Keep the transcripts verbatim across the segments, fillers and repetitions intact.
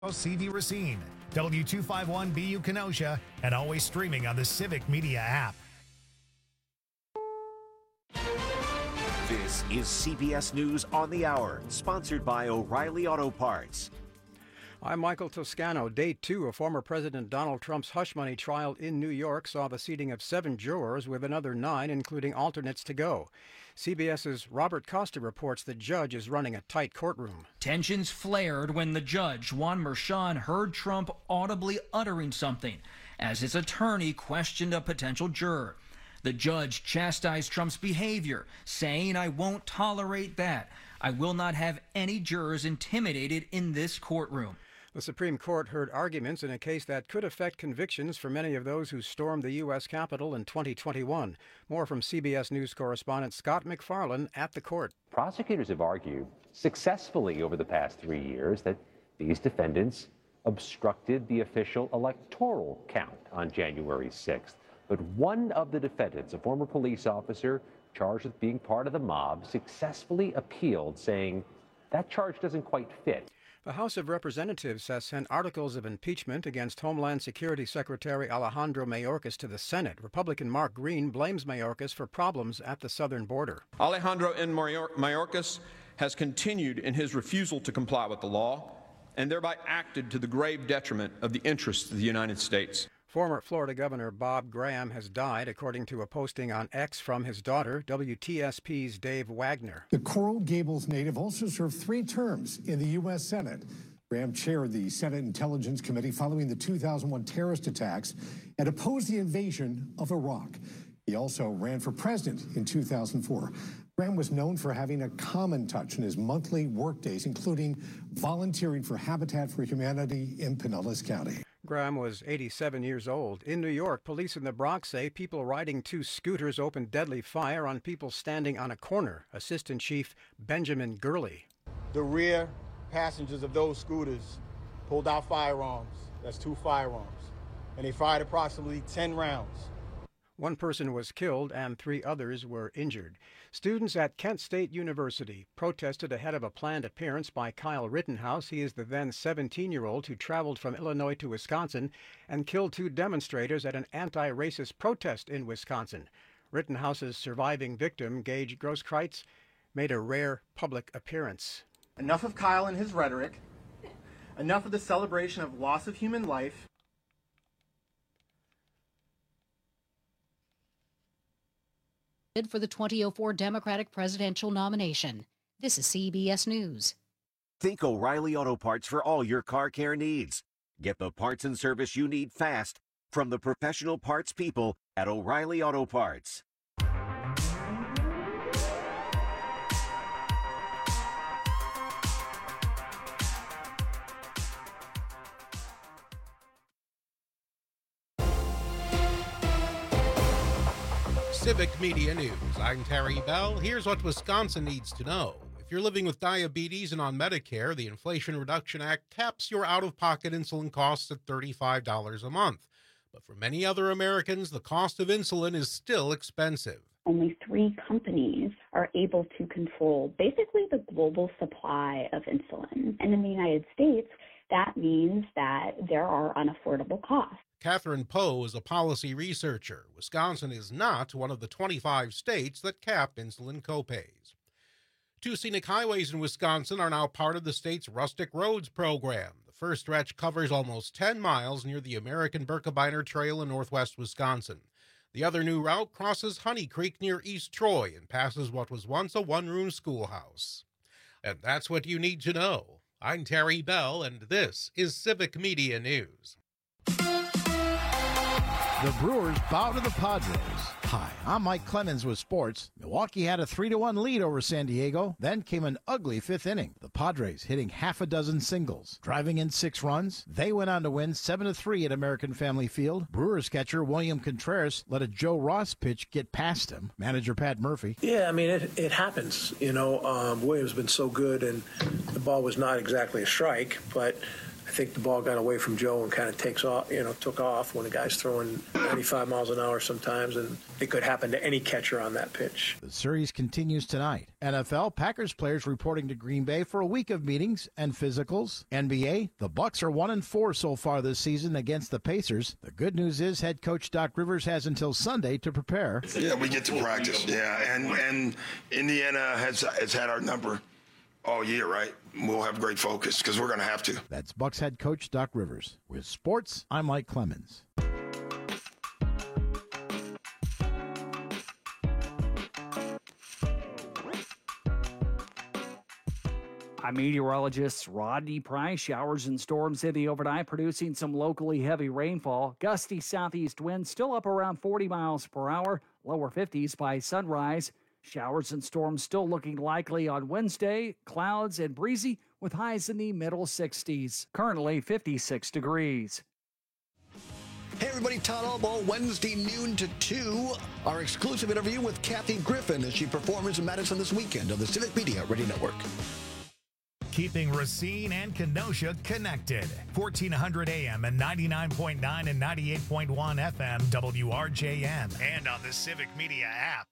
C V Racine, W two fifty-one B U Kenosha, and always streaming on the Civic Media app. This is C B S News on the Hour, sponsored by O'Reilly Auto Parts. I'm Michael Toscano. Day two of former President Donald Trump's hush money trial in New York saw the seating of seven jurors, with another nine, including alternates, to go. CBS's Robert Costa reports the judge is running a tight courtroom. Tensions flared when the judge, Juan Merchan, heard Trump audibly uttering something as his attorney questioned a potential juror. The judge chastised Trump's behavior, saying, "I won't tolerate that. I will not have any jurors intimidated in this courtroom." The Supreme Court heard arguments in a case that could affect convictions for many of those who stormed the U S Capitol in twenty twenty-one. More from C B S News correspondent Scott MacFarlane at the court. Prosecutors have argued successfully over the past three years that these defendants obstructed the official electoral count on January sixth. But one of the defendants, a former police officer charged with being part of the mob, successfully appealed, saying that charge doesn't quite fit. The House of Representatives has sent articles of impeachment against Homeland Security Secretary Alejandro Mayorkas to the Senate. Republican Mark Green blames Mayorkas for problems at the southern border. Alejandro N. Mayorkas has continued in his refusal to comply with the law and thereby acted to the grave detriment of the interests of the United States. Former Florida Governor Bob Graham has died, according to a posting on X from his daughter, W T S P's Dave Wagner. The Coral Gables native also served three terms in the U S Senate. Graham chaired the Senate Intelligence Committee following the two thousand one terrorist attacks and opposed the invasion of Iraq. He also ran for president in two thousand four. Graham was known for having a common touch in his monthly workdays, including volunteering for Habitat for Humanity in Pinellas County. Graham was eighty-seven years old. In New York, police in the Bronx say people riding two scooters opened deadly fire on people standing on a corner. Assistant Chief Benjamin Gurley. The rear passengers of those scooters pulled out firearms. That's two firearms. And they fired approximately ten rounds. One person was killed and three others were injured. Students at Kent State University protested ahead of a planned appearance by Kyle Rittenhouse. He is the then seventeen-year-old who traveled from Illinois to Wisconsin and killed two demonstrators at an anti-racist protest in Wisconsin. Rittenhouse's surviving victim, Gage Grosskreutz, made a rare public appearance. Enough of Kyle and his rhetoric. Enough of the celebration of loss of human life. For the twenty oh four Democratic presidential nomination. This is C B S News. Think O'Reilly Auto Parts for all your car care needs. Get the parts and service you need fast from the professional parts people at O'Reilly Auto Parts. Civic Media News. I'm Terry Bell. Here's what Wisconsin needs to know. If you're living with diabetes and on Medicare, the Inflation Reduction Act caps your out-of-pocket insulin costs at thirty-five dollars a month. But for many other Americans, the cost of insulin is still expensive. Only three companies are able to control basically the global supply of insulin. And in the United States, that means that there are unaffordable costs. Catherine Poe is a policy researcher. Wisconsin is not one of the twenty-five states that cap insulin copays. Two scenic highways in Wisconsin are now part of the state's Rustic Roads program. The first stretch covers almost ten miles near the American Birkebeiner Trail in northwest Wisconsin. The other new route crosses Honey Creek near East Troy and passes what was once a one-room schoolhouse. And that's what you need to know. I'm Terry Bell, and this is Civic Media News. The Brewers bow to the Padres. Hi, I'm Mike Clemens with sports. Milwaukee had a three to one lead over San Diego. Then came an ugly fifth inning. The Padres hitting half a dozen singles, driving in six runs. They went on to win seven to three at American Family Field. Brewers catcher William Contreras let a Joe Ross pitch get past him. Manager Pat Murphy. Yeah, I mean, it, it happens. You know, um, William's been so good, and the ball was not exactly a strike, but I think the ball got away from Joe and kind of takes off, you know, took off when a guy's throwing ninety-five miles an hour sometimes, and it could happen to any catcher on that pitch. The series continues tonight. N F L, Packers players reporting to Green Bay for a week of meetings and physicals. N B A, the Bucks are one and four so far this season against the Pacers. The good news is head coach Doc Rivers has until Sunday to prepare. Yeah, we get to practice. Yeah, and and Indiana has has had our number all year, right? We'll have great focus because we're going to have to. That's Bucks head coach Doc Rivers. With sports, I'm Mike Clemens. I'm meteorologist Rodney Price. Showers and storms in the overnight, producing some locally heavy rainfall. Gusty southeast winds still up around forty miles per hour, lower fifties by sunrise. Showers and storms still looking likely on Wednesday. Clouds and breezy with highs in the middle sixties. Currently fifty-six degrees. Hey everybody, Todd Albaugh, Wednesday noon to two. Our exclusive interview with Kathy Griffin as she performs in Madison this weekend on the Civic Media Radio Network. Keeping Racine and Kenosha connected. fourteen hundred A M and ninety-nine point nine and ninety-eight point one F M W R J M and on the Civic Media app.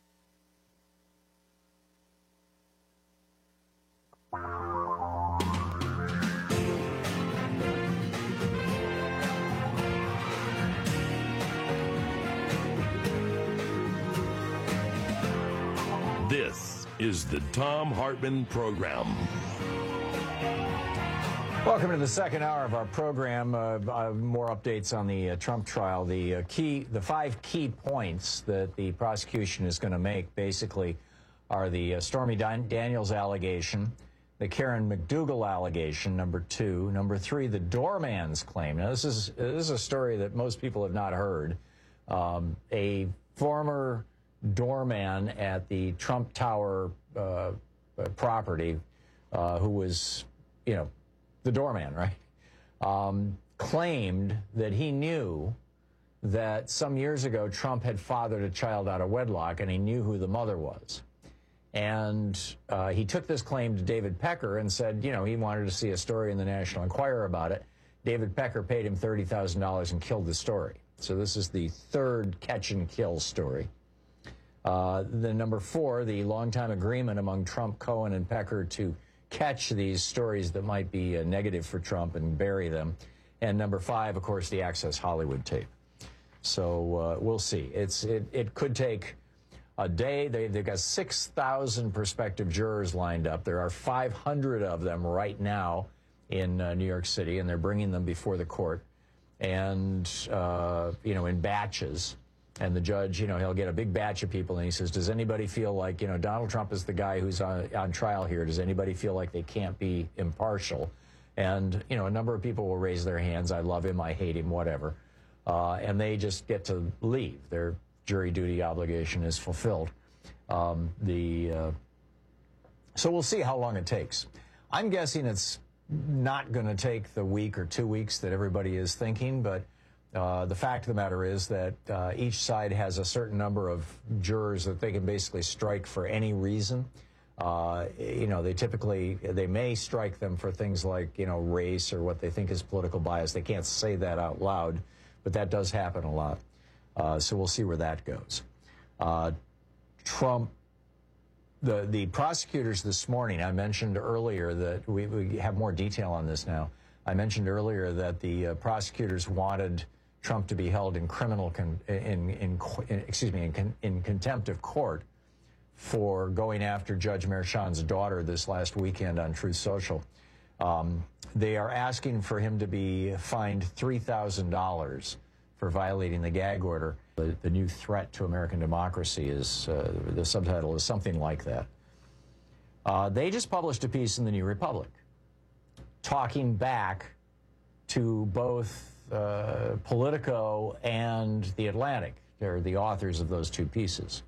This is the Thom Hartmann Program. Welcome to the second hour of our program. Uh, uh, more updates on the uh, Trump trial. The uh, key, the five key points that the prosecution is going to make, basically, are the uh, Stormy Dan- Daniels allegation, the Karen McDougal allegation, number two, number three, the doorman's claim. Now, this is this is a story that most people have not heard. Um, a former doorman at the Trump Tower uh, property, uh, who was, you know, the doorman, right, um, claimed that he knew that some years ago Trump had fathered a child out of wedlock, and he knew who the mother was. And uh, he took this claim to David Pecker and said, you know, he wanted to see a story in the National Enquirer about it. David Pecker paid him thirty thousand dollars and killed the story. So this is the third catch and kill story. Uh, the number four, the longtime agreement among Trump, Cohen, and Pecker to catch these stories that might be uh, negative for Trump and bury them. And number five, of course, the Access Hollywood tape. So uh, we'll see. It's it, it could take a day. They, they've got six thousand prospective jurors lined up. There are five hundred of them right now in uh, New York City, and they're bringing them before the court, and, uh, you know, in batches. And the judge, you know, he'll get a big batch of people, and he says, does anybody feel like, you know, Donald Trump is the guy who's on, on trial here. Does anybody feel like they can't be impartial? And, you know, a number of people will raise their hands. I love him. I hate him, whatever. Uh, and they just get to leave. Their jury duty obligation is fulfilled. Um, the uh, so we'll see how long it takes. I'm guessing it's not going to take the week or two weeks that everybody is thinking, but Uh, the fact of the matter is that uh, each side has a certain number of jurors that they can basically strike for any reason. Uh, you know, they typically, they may strike them for things like, you know, race or what they think is political bias. They can't say that out loud, but that does happen a lot. Uh, so we'll see where that goes. Uh, Trump, the, the prosecutors this morning, I mentioned earlier that we, we have more detail on this now. I mentioned earlier that the uh, prosecutors wanted Trump to be held in criminal, con in, in, in excuse me, in, con in contempt of court for going after Judge Merchan's daughter this last weekend on Truth Social. Um, they are asking for him to be fined three thousand dollars for violating the gag order. The, the new threat to American democracy is, uh, the subtitle is something like that. Uh, they just published a piece in the New Republic talking back to both uh, Politico and The Atlantic. They're the authors of those two pieces.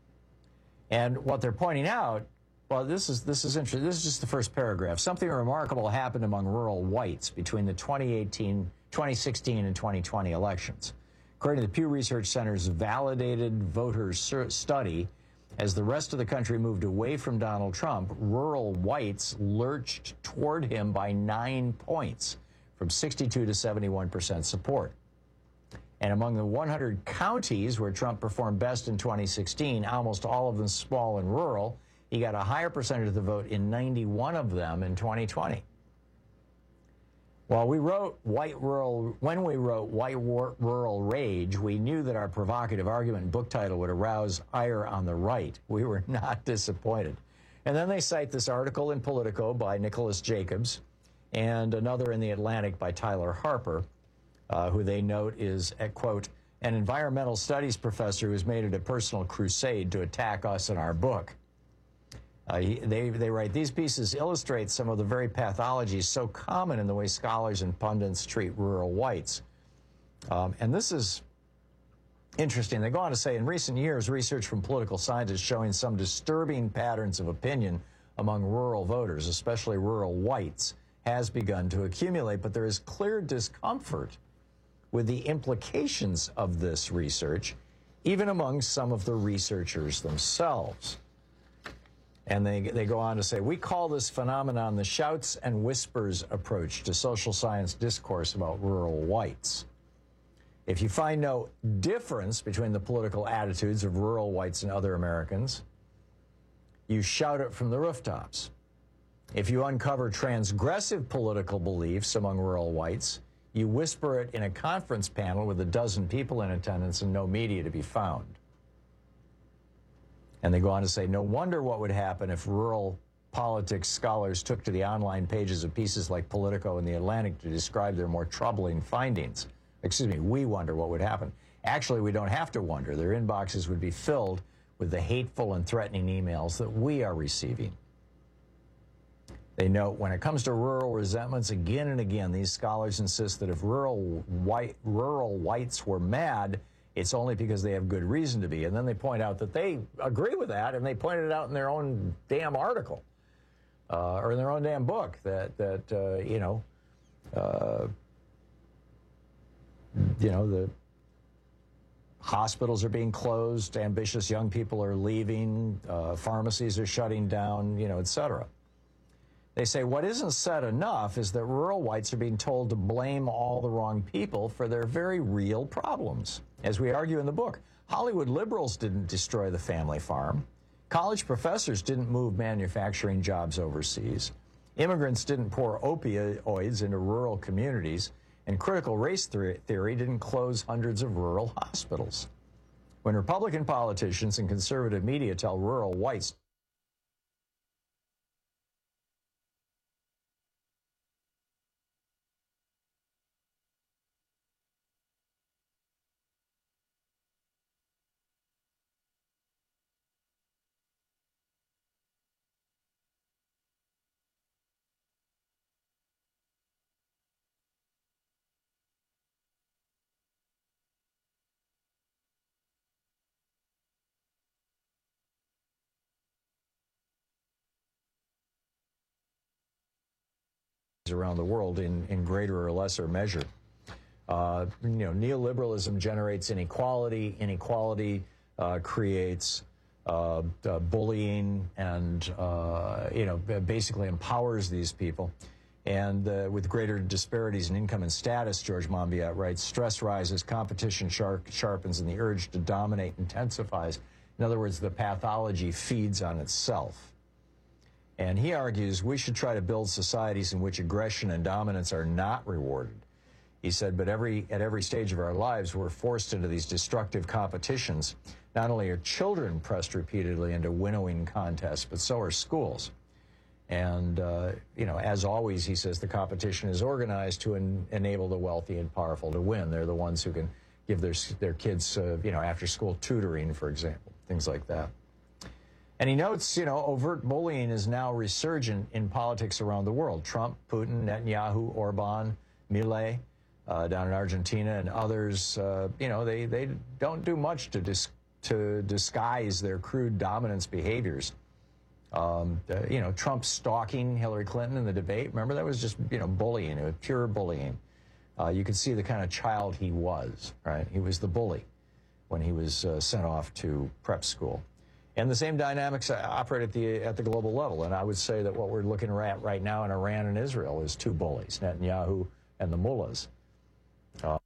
And what they're pointing out, well, this is, this is interesting. This is just the first paragraph. Something remarkable happened among rural whites between the twenty eighteen, twenty sixteen, and twenty twenty elections. According to the Pew Research Center's validated voter study, as the rest of the country moved away from Donald Trump, rural whites lurched toward him by nine points, from sixty-two to seventy-one percent support. And among the one hundred counties where Trump performed best in twenty sixteen, almost all of them small and rural, he got a higher percentage of the vote in ninety-one of them in twenty twenty. While we wrote White Rural, when we wrote White Rural Rage, we knew that our provocative argument and book title would arouse ire on the right. We were not disappointed. And then they cite this article in Politico by Nicholas Jacobs and another in The Atlantic by Tyler Harper, uh, who they note is, at, quote, an environmental studies professor who's made it a personal crusade to attack us and our book. Uh, they, they write, these pieces illustrate some of the very pathologies so common in the way scholars and pundits treat rural whites. Um, and this is interesting. They go on to say, in recent years, research from political scientists showing some disturbing patterns of opinion among rural voters, especially rural whites, has begun to accumulate. But there is clear discomfort with the implications of this research, even among some of the researchers themselves. And they, they go on to say, we call this phenomenon the shouts and whispers approach to social science discourse about rural whites. If you find no difference between the political attitudes of rural whites and other Americans, you shout it from the rooftops. If you uncover transgressive political beliefs among rural whites, you whisper it in a conference panel with a dozen people in attendance and no media to be found. And they go on to say, no wonder what would happen if rural politics scholars took to the online pages of pieces like Politico and The Atlantic to describe their more troubling findings. Excuse me, we wonder what would happen. Actually, we don't have to wonder. Their inboxes would be filled with the hateful and threatening emails that we are receiving. They note, when it comes to rural resentments, again and again, these scholars insist that if rural, white, rural whites were mad, it's only because they have good reason to be. And then they point out that they agree with that, and they pointed it out in their own damn article, uh, or in their own damn book, that, that uh, you know, uh, you know, the hospitals are being closed, ambitious young people are leaving, uh, pharmacies are shutting down, you know, et cetera. They say what isn't said enough is that rural whites are being told to blame all the wrong people for their very real problems. As we argue in the book, Hollywood liberals didn't destroy the family farm. College professors didn't move manufacturing jobs overseas. Immigrants didn't pour opioids into rural communities. And critical race theory didn't close hundreds of rural hospitals. When Republican politicians and conservative media tell rural whites around the world in, in greater or lesser measure. Uh, you know, neoliberalism generates inequality. Inequality uh, creates uh, uh, bullying and, uh, you know, basically empowers these people. And uh, with greater disparities in income and status, George Monbiot writes, stress rises, competition sharp, sharpens, and the urge to dominate intensifies. In other words, the pathology feeds on itself. And he argues we should try to build societies in which aggression and dominance are not rewarded. He said, but every, at every stage of our lives, we're forced into these destructive competitions. Not only are children pressed repeatedly into winnowing contests, but so are schools. And, uh, you know, as always, he says the competition is organized to en enable the wealthy and powerful to win. They're the ones who can give their, their kids, uh, you know, after-school tutoring, for example, things like that. And he notes, you know, overt bullying is now resurgent in politics around the world. Trump, Putin, Netanyahu, Orban, Milei, uh, down in Argentina, and others, uh, you know, they, they don't do much to, dis to disguise their crude dominance behaviors. Um, uh, you know, Trump stalking Hillary Clinton in the debate, remember, that was just, you know, bullying, it was pure bullying. Uh, you could see the kind of child he was, right? He was the bully when he was uh, sent off to prep school. And the same dynamics operate at the, at the global level. And I would say that what we're looking at right now in Iran and Israel is two bullies, Netanyahu, and the mullahs. Uh,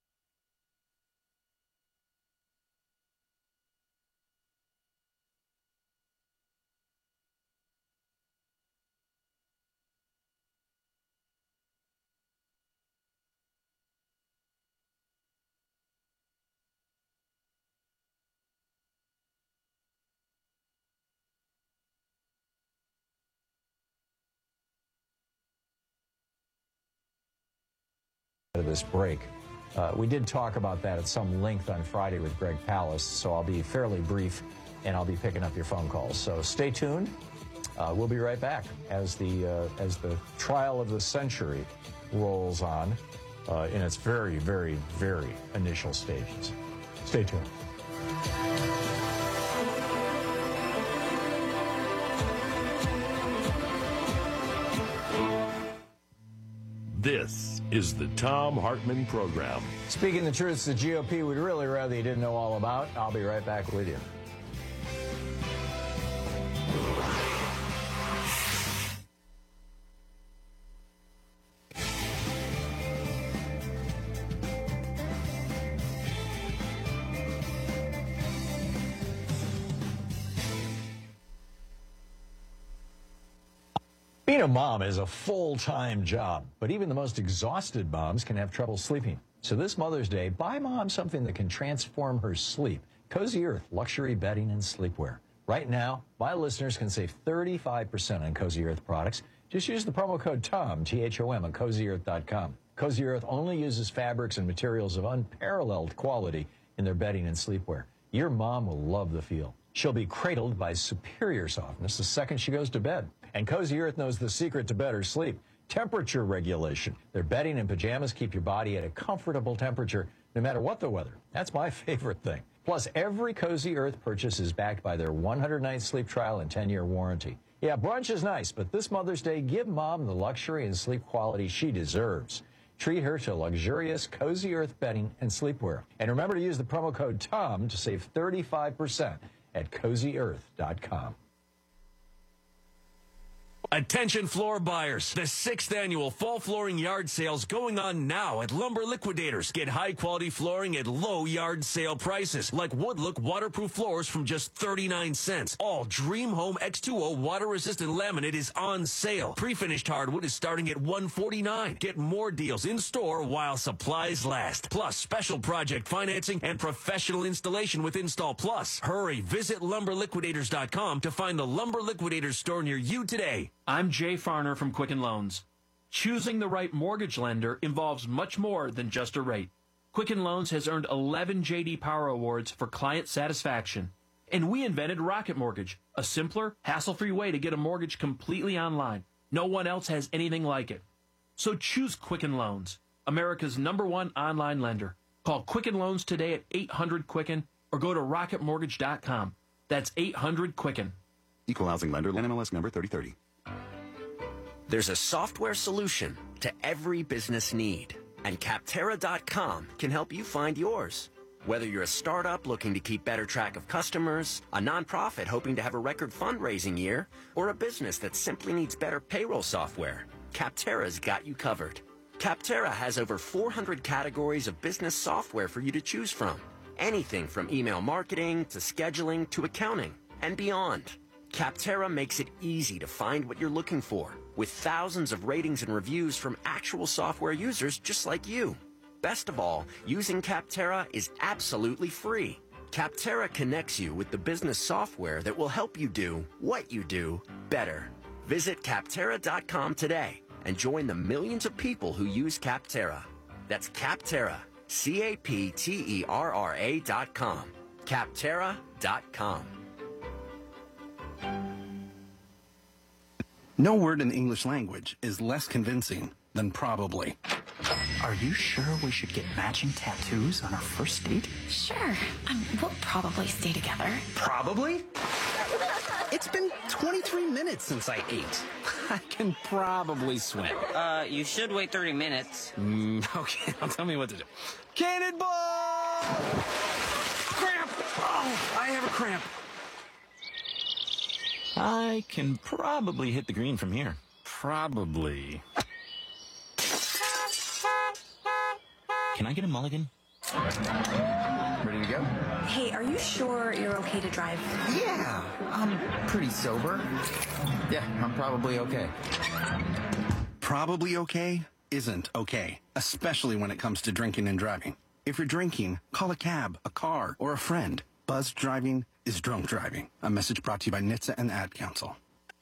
of this break. Uh, we did talk about that at some length on Friday with Greg Palast, so I'll be fairly brief, and I'll be picking up your phone calls. So stay tuned. Uh, we'll be right back as the uh, as the trial of the century rolls on uh, in its very, very, very initial stages. Stay tuned. This is the Thom Hartmann Program. Speaking the truths the G O P would really rather you didn't know all about. I'll be right back with you. Being a mom is a full-time job, but even the most exhausted moms can have trouble sleeping. So this Mother's Day, buy mom something that can transform her sleep. Cozy Earth luxury bedding and sleepwear. Right now, my listeners can save thirty-five percent on Cozy Earth products. Just use the promo code TOM, T H O M, at cozy earth dot com. Cozy Earth only uses fabrics and materials of unparalleled quality in their bedding and sleepwear. Your mom will love the feel. She'll be cradled by superior softness the second she goes to bed. And Cozy Earth knows the secret to better sleep: temperature regulation. Their bedding and pajamas keep your body at a comfortable temperature no matter what the weather. That's my favorite thing. Plus, every Cozy Earth purchase is backed by their one hundred night sleep trial and ten year warranty. Yeah, brunch is nice, but this Mother's Day, give mom the luxury and sleep quality she deserves. Treat her to luxurious Cozy Earth bedding and sleepwear. And remember to use the promo code TOM to save thirty-five percent at cozy earth dot com. Attention floor buyers. The sixth annual fall flooring yard sales going on now at Lumber Liquidators. Get high quality flooring at low yard sale prices, like Woodlook waterproof floors from just thirty-nine cents. All Dream Home X two O water resistant laminate is on sale. Pre-finished hardwood is starting at one forty-nine. Get more deals in store while supplies last. Plus special project financing and professional installation with Install Plus. Hurry, visit lumber liquidators dot com to find the Lumber Liquidators store near you today. I'm Jay Farner from Quicken Loans. Choosing the right mortgage lender involves much more than just a rate. Quicken Loans has earned eleven J D Power Awards for client satisfaction. And we invented Rocket Mortgage, a simpler, hassle-free way to get a mortgage completely online. No one else has anything like it. So choose Quicken Loans, America's number one online lender. Call Quicken Loans today at eight hundred Quicken or go to rocket mortgage dot com. That's eight hundred Quicken. Equal housing lender, N M L S number thirty thirty. There's a software solution to every business need, and Capterra dot com can help you find yours. Whether you're a startup looking to keep better track of customers, a nonprofit hoping to have a record fundraising year, or a business that simply needs better payroll software, Capterra's got you covered. Capterra has over four hundred categories of business software for you to choose from. Anything from email marketing to scheduling to accounting and beyond. Capterra makes it easy to find what you're looking for, with thousands of ratings and reviews from actual software users just like you. Best of all, using Capterra is absolutely free. Capterra connects you with the business software that will help you do what you do better. Visit Capterra dot com today and join the millions of people who use Capterra. That's Capterra, C A P T E R R A dot com. Capterra dot com. No word in the English language is less convincing than probably. Are you sure we should get matching tattoos on our first date? Sure. Um, we'll probably stay together. Probably? It's been twenty-three minutes since I ate. I can probably swim. Uh, you should wait thirty minutes. Mm, okay, now tell me what to do. Cannonball! Cramp! Oh, I have a cramp. I can probably hit the green from here. Probably. Can I get a mulligan? Ready to go? Hey, are you sure you're okay to drive? Yeah, I'm pretty sober. Yeah, I'm probably okay. Probably okay isn't okay, especially when it comes to drinking and driving. If you're drinking, call a cab, a car, or a friend. Buzzed driving is drunk driving. A message brought to you by N H T S A and the Ad Council.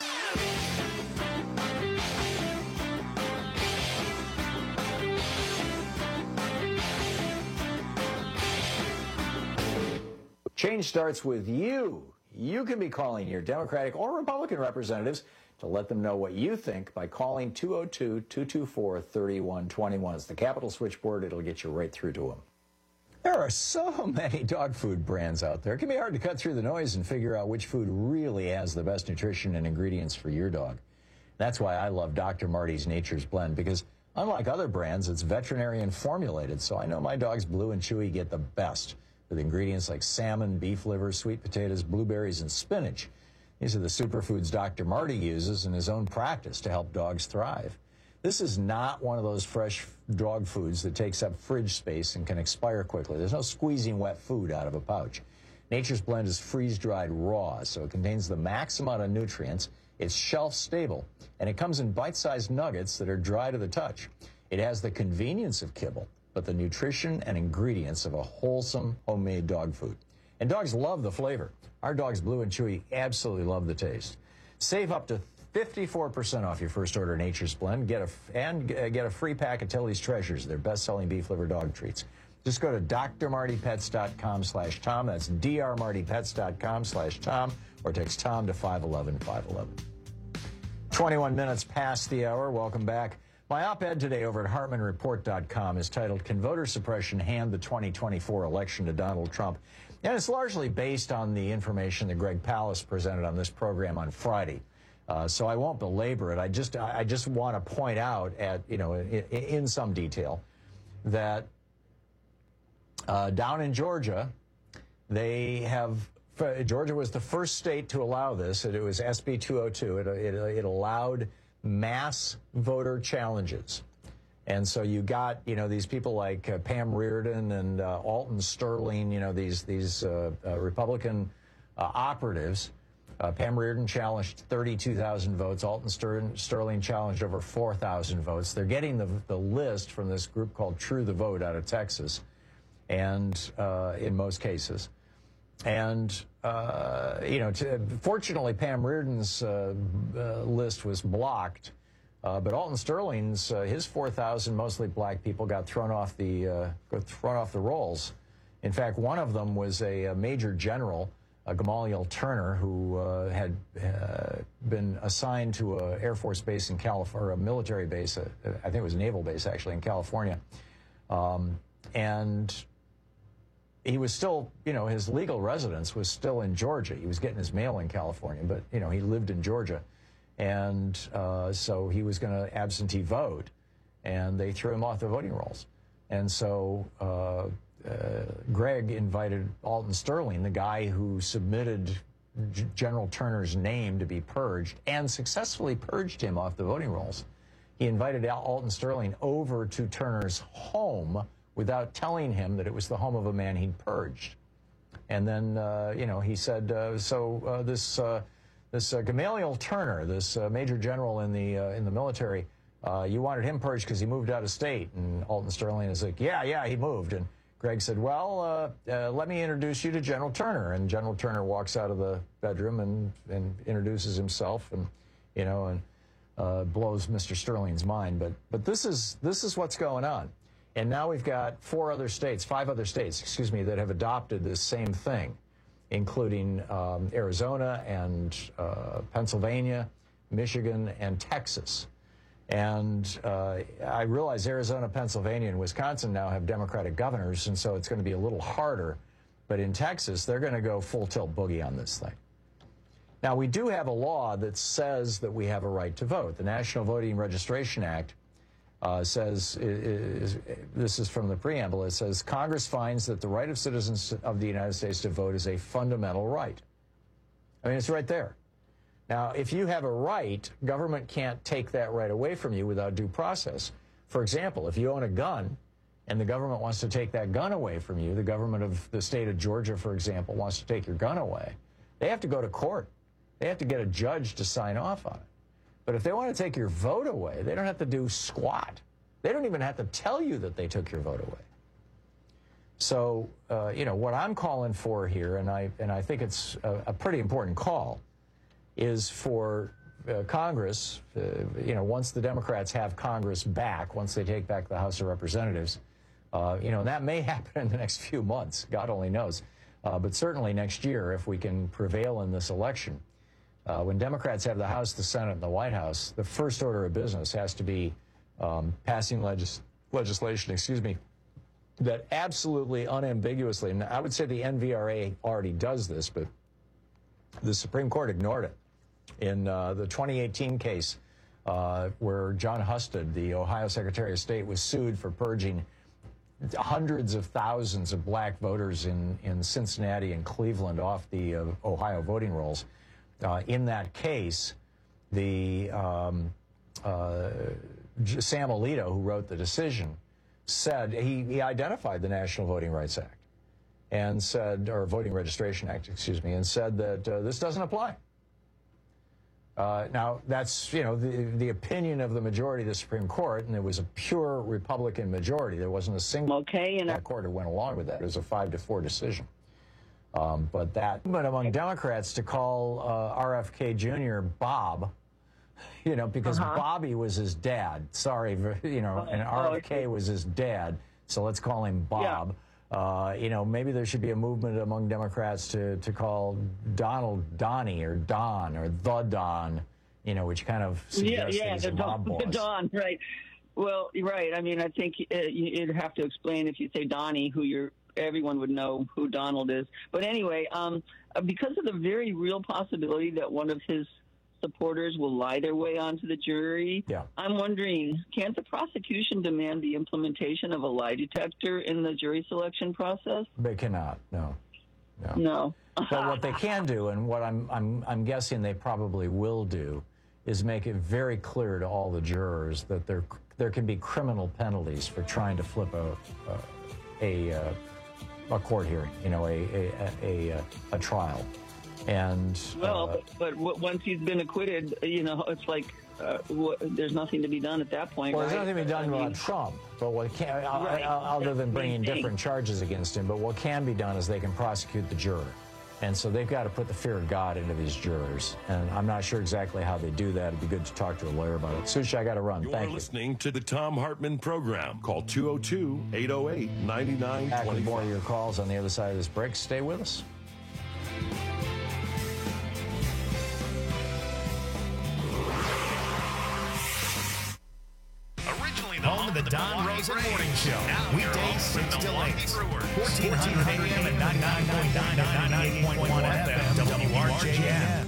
Change starts with you. You can be calling your Democratic or Republican representatives to let them know what you think by calling two oh two, two two four, three one two one. It's the Capitol switchboard. It'll get you right through to them. There are so many dog food brands out there. It can be hard to cut through the noise and figure out which food really has the best nutrition and ingredients for your dog. That's why I love Doctor Marty's Nature's Blend, because unlike other brands, it's veterinarian formulated, so I know my dogs Blue and Chewy get the best, with ingredients like salmon, beef liver, sweet potatoes, blueberries, and spinach. These are the superfoods Doctor Marty uses in his own practice to help dogs thrive. This is not one of those fresh dog foods that takes up fridge space and can expire quickly. There's no squeezing wet food out of a pouch. Nature's Blend is freeze-dried raw, so it contains the max amount of nutrients. It's shelf-stable, and it comes in bite-sized nuggets that are dry to the touch. It has the convenience of kibble, but the nutrition and ingredients of a wholesome homemade dog food. And dogs love the flavor. Our dogs Blue and Chewy absolutely love the taste. Save up to fifty-four percent off your first order of Nature's Blend. Get a, and uh, get a free pack of Tilly's Treasures, their best-selling beef liver dog treats. Just go to d r marty pets dot com slash Tom. That's d r marty pets dot com slash Tom, or text Tom to five one one, five one one. twenty-one minutes past the hour. Welcome back. My op-ed today over at hartman report dot com is titled, Can Voter Suppression Hand the twenty twenty-four Election to Donald Trump? And it's largely based on the information that Greg Palast presented on this program on Friday. Uh, so I won't belabor it. I just I just want to point out, at you know, in, in some detail, that uh, down in Georgia, they have Georgia was the first state to allow this. It, it was S B two oh two. It, it, it allowed mass voter challenges. And so you got, you know, these people like uh, Pam Reardon and uh, Alton Sterling, you know, these, these uh, uh, Republican uh, operatives. Uh, Pam Reardon challenged thirty-two thousand votes. Alton Ster- Sterling challenged over four thousand votes. They're getting the, the list from this group called True the Vote out of Texas, and uh, in most cases. And, uh, you know, to, fortunately, Pam Reardon's uh, uh, list was blocked, uh, but Alton Sterling's, uh, his four thousand mostly black people got thrown off the uh, got thrown off the rolls. In fact, one of them was a, a major general, uh, Gamaliel Turner, who uh, had uh, been assigned to an Air Force base in California, or a military base, uh, I think it was a naval base actually in California, um, and he was still, you know, his legal residence was still in Georgia. He was getting his mail in California, but, you know, he lived in Georgia. And uh, so he was going to absentee vote, and they threw him off the voting rolls. And so uh, uh, Greg invited Alton Sterling, the guy who submitted G- General Turner's name to be purged and successfully purged him off the voting rolls. He invited Al- Alton Sterling over to Turner's home without telling him that it was the home of a man he'd purged. And then, uh, you know, he said, uh, so uh, this uh, this uh, Gamaliel Turner, this uh, major general in the uh, in the military, uh, you wanted him purged because he moved out of state. And Alton Sterling is like, yeah, yeah, he moved. And Greg said, well, uh, uh, let me introduce you to General Turner. And General Turner walks out of the bedroom and, and introduces himself, and, you know, and uh, blows Mister Sterling's mind. But but this is this is what's going on. And now we've got four other states, five other states, excuse me, that have adopted this same thing, including um, Arizona and uh, Pennsylvania, Michigan, and Texas. And uh, I realize Arizona, Pennsylvania, and Wisconsin now have Democratic governors, and so it's going to be a little harder. But in Texas, they're going to go full tilt boogie on this thing. Now, we do have a law that says that we have a right to vote. The National Voting Registration Act Uh, says, is, this is from the preamble, it says, Congress finds that the right of citizens of the United States to vote is a fundamental right. I mean, it's right there. Now, if you have a right, government can't take that right away from you without due process. For example, if you own a gun and the government wants to take that gun away from you, the government of the state of Georgia, for example, wants to take your gun away, they have to go to court. They have to get a judge to sign off on it. But if they want to take your vote away, they don't have to do squat. They don't even have to tell you that they took your vote away. So, uh, you know, what I'm calling for here, and I, and I think it's a, a pretty important call, is for uh, Congress, uh, you know, once the Democrats have Congress back, once they take back the House of Representatives, uh, you know, that may happen in the next few months, God only knows. Uh, but certainly next year, if we can prevail in this election, uh, when Democrats have the House, the Senate, and the White House, the first order of business has to be um, passing legis legislation, excuse me, that absolutely unambiguously, and I would say the N V R A already does this, but the Supreme Court ignored it. In uh, the twenty eighteen case uh, where John Husted, the Ohio Secretary of State, was sued for purging hundreds of thousands of black voters in, in Cincinnati and Cleveland off the uh, Ohio voting rolls. Uh, in that case, the um, uh, Sam Alito, who wrote the decision, said he, he identified the National Voting Rights Act and said, or Voting Registration Act, excuse me, and said that uh, this doesn't apply. Uh, now, that's, you know, the, the opinion of the majority of the Supreme Court, and it was a pure Republican majority. There wasn't a single okay, and that court that went along with that. It was a five to four decision. Um, but that, but among Democrats to call uh, R F K Junior Bob, you know, because uh-huh. Bobby was his dad. Sorry, you know, and R F K was his dad, so let's call him Bob. Yeah. Uh, you know, maybe there should be a movement among Democrats to, to call Donald Donnie or Don or the Don, you know, which kind of suggests yeah, yeah, that he's a mob boss. The Don, right. Well, right. I mean, I think uh, you'd have to explain if you say Donnie, who you're, everyone would know who Donald is. But anyway, um, because of the very real possibility that one of his supporters will lie their way onto the jury. Yeah. I'm wondering, can't the prosecution demand the implementation of a lie detector in the jury selection process? They cannot. No. No. No. But what they can do, and what I'm I'm I'm guessing they probably will do, is make it very clear to all the jurors that there there can be criminal penalties for trying to flip a a a, a court hearing. You know, a a a, a, a trial. And well, uh, but, but once he's been acquitted, you know, it's like uh, w there's nothing to be done at that point. Well, right? there's nothing to be done I mean, about Trump, but what can right. other than bringing different charges against him, but what can be done is they can prosecute the juror, and so they've got to put the fear of God into these jurors, and I'm not sure exactly how they do that. It'd be good to talk to a lawyer about it. Sushi, I got to run. You're Thank you. listening to the Thom Hartmann program. Call two oh two, eight oh eight, nine nine two five. Back with more of your calls on the other side of this break. Stay with us. Home of the Don Rosa Morning Show. Weekdays six till eight. fourteen hundred A M and ninety-nine point nine and ninety-eight point one F M. W R J M.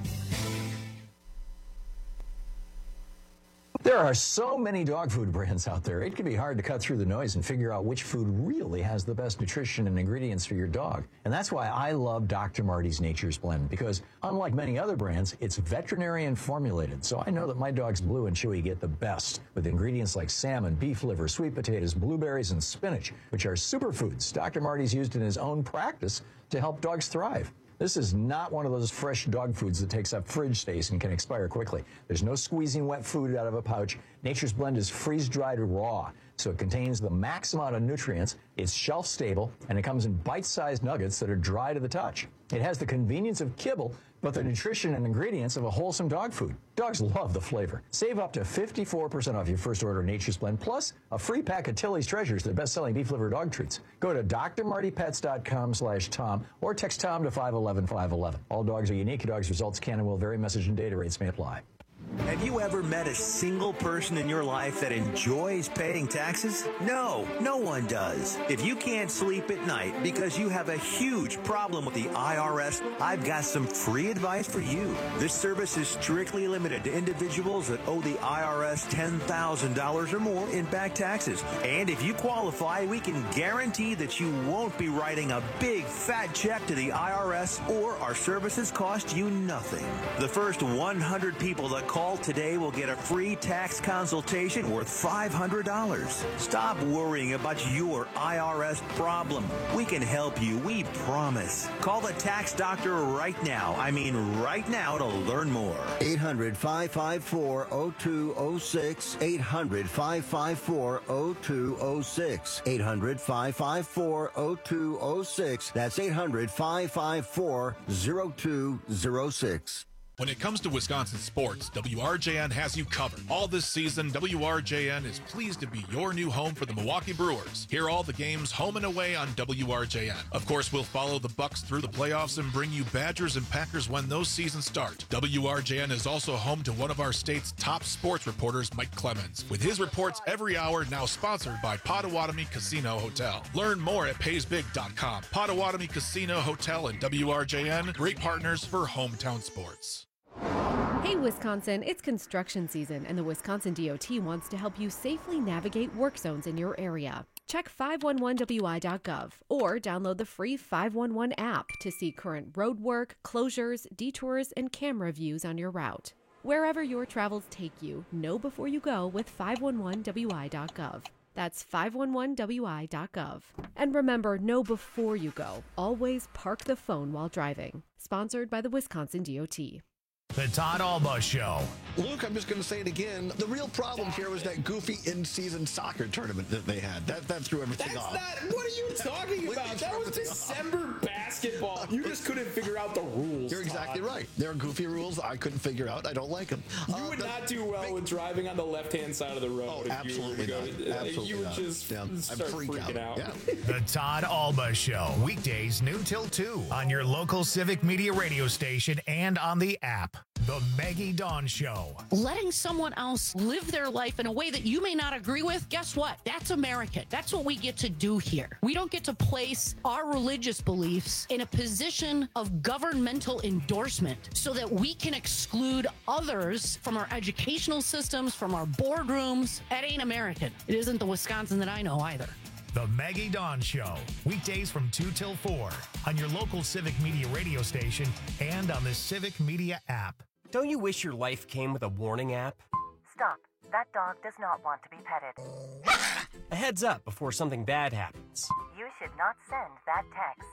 There are so many dog food brands out there, it can be hard to cut through the noise and figure out which food really has the best nutrition and ingredients for your dog. And that's why I love Doctor Marty's Nature's Blend, because unlike many other brands, it's veterinarian formulated. So I know that my dogs Blue and Chewy get the best with ingredients like salmon, beef liver, sweet potatoes, blueberries, and spinach, which are superfoods Doctor Marty's used in his own practice to help dogs thrive. This is not one of those fresh dog foods that takes up fridge space and can expire quickly. There's no squeezing wet food out of a pouch. Nature's Blend is freeze-dried raw, so it contains the max amount of nutrients, it's shelf-stable, and it comes in bite-sized nuggets that are dry to the touch. It has the convenience of kibble, but the nutrition and ingredients of a wholesome dog food. Dogs love the flavor. Save up to fifty-four percent off your first order of Nature's Blend, plus a free pack of Tilly's Treasures, their best-selling beef liver dog treats. Go to D R marty pets dot com slash Tom or text Tom to five one one five one one. All dogs are unique. Dogs' results can and will vary. Message and data rates may apply. Have you ever met a single person in your life that enjoys paying taxes? No, no one does. If you can't sleep at night because you have a huge problem with the I R S, I've got some free advice for you. This service is strictly limited to individuals that owe the I R S ten thousand dollars or more in back taxes. And if you qualify, we can guarantee that you won't be writing a big fat check to the I R S, or our services cost you nothing. The first one hundred people that call Call today, we'll get a free tax consultation worth five hundred dollars. Stop worrying about your I R S problem. We can help you, we promise. Call the tax doctor right now. I mean right now to learn more. eight hundred, five five four, zero two zero six. eight hundred, five five four, zero two zero six. eight hundred, five five four, zero two zero six. That's eight hundred, five five four, zero two zero six. When it comes to Wisconsin sports, W R J N has you covered. All this season, W R J N is pleased to be your new home for the Milwaukee Brewers. Hear all the games home and away on W R J N. Of course, we'll follow the Bucks through the playoffs and bring you Badgers and Packers when those seasons start. W R J N is also home to one of our state's top sports reporters, Mike Clemens, with his reports every hour, now sponsored by Potawatomi Casino Hotel. Learn more at pays big dot com. Potawatomi Casino Hotel and W R J N, great partners for hometown sports. Hey Wisconsin, it's construction season and the Wisconsin D O T wants to help you safely navigate work zones in your area. Check five one one W I dot gov or download the free five one one app to see current road work, closures, detours, and camera views on your route. Wherever your travels take you, know before you go with five one one W I dot gov. That's five one one W I dot gov. And remember, know before you go. Always park the phone while driving. Sponsored by the Wisconsin D O T. The Todd Alba Show. Luke, I'm just going to say it again. The real problem here was that goofy in-season soccer tournament that they had. That that threw everything That's off. not. What are you talking about? That was December basketball. You just couldn't figure out the rules. You're exactly Todd. right. There are goofy rules I couldn't figure out. I don't like them. You uh, would the, not do well with driving on the left-hand side of the road. Oh, if absolutely you were not. to go, Absolutely You would not. just Yeah, start freak freaking out. out. Yeah. The Todd Alba Show. Weekdays noon till two on your local Civic Media radio station and on the app. The Maggie Dawn Show. Letting someone else live their life in a way that you may not agree with, guess what? That's American. That's what we get to do here. We don't get to place our religious beliefs in a position of governmental endorsement so that we can exclude others from our educational systems, from our boardrooms. That ain't American. It isn't the Wisconsin that I know either. The Maggie Dawn Show. Weekdays from two till four on your local Civic Media radio station and on the Civic Media app. Don't you wish your life came with a warning app? Stop. That dog does not want to be petted. A heads up before something bad happens. You should not send that text.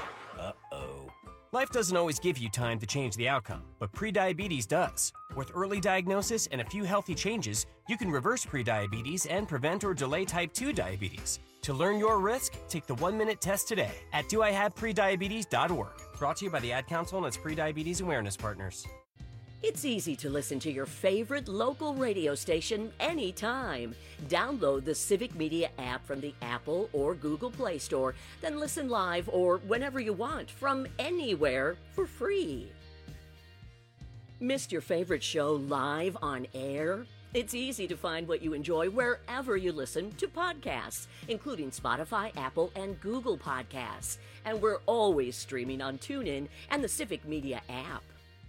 Uh-oh. Life doesn't always give you time to change the outcome, but prediabetes does. With early diagnosis and a few healthy changes, you can reverse prediabetes and prevent or delay type two diabetes. To learn your risk, take the one-minute test today at do I have prediabetes dot org. Brought to you by the Ad Council and its prediabetes awareness partners. It's easy to listen to your favorite local radio station anytime. Download the Civic Media app from the Apple or Google Play Store, then listen live or whenever you want from anywhere for free. Missed your favorite show live on air? It's easy to find what you enjoy wherever you listen to podcasts, including Spotify, Apple, and Google Podcasts. And we're always streaming on TuneIn and the Civic Media app.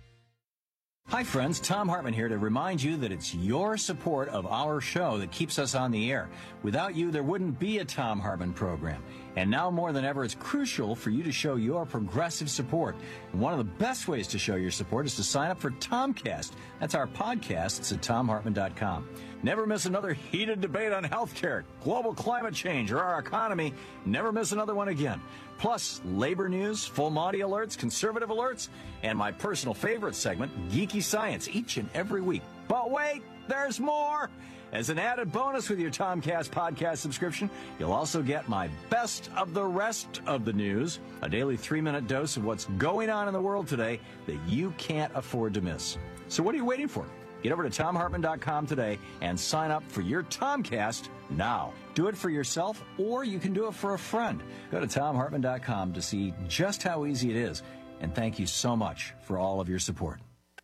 Hi friends, Tom Hartman here to remind you that it's your support of our show that keeps us on the air. Without you, there wouldn't be a Tom Hartman program. And now more than ever, it's crucial for you to show your progressive support. And one of the best ways to show your support is to sign up for Tomcast. That's our podcast. It's at tom hartman dot com. Never miss another heated debate on healthcare, global climate change, or our economy. Never miss another one again. Plus, labor news, full Monty alerts, conservative alerts, and my personal favorite segment, Geeky Science, each and every week. But wait, there's more! As an added bonus with your Tomcast podcast subscription, you'll also get my best of the rest of the news, a daily three-minute dose of what's going on in the world today that you can't afford to miss. So what are you waiting for? Get over to tom hartman dot com today and sign up for your Tomcast now. Do it for yourself, or you can do it for a friend. Go to tom hartman dot com to see just how easy it is. And thank you so much for all of your support.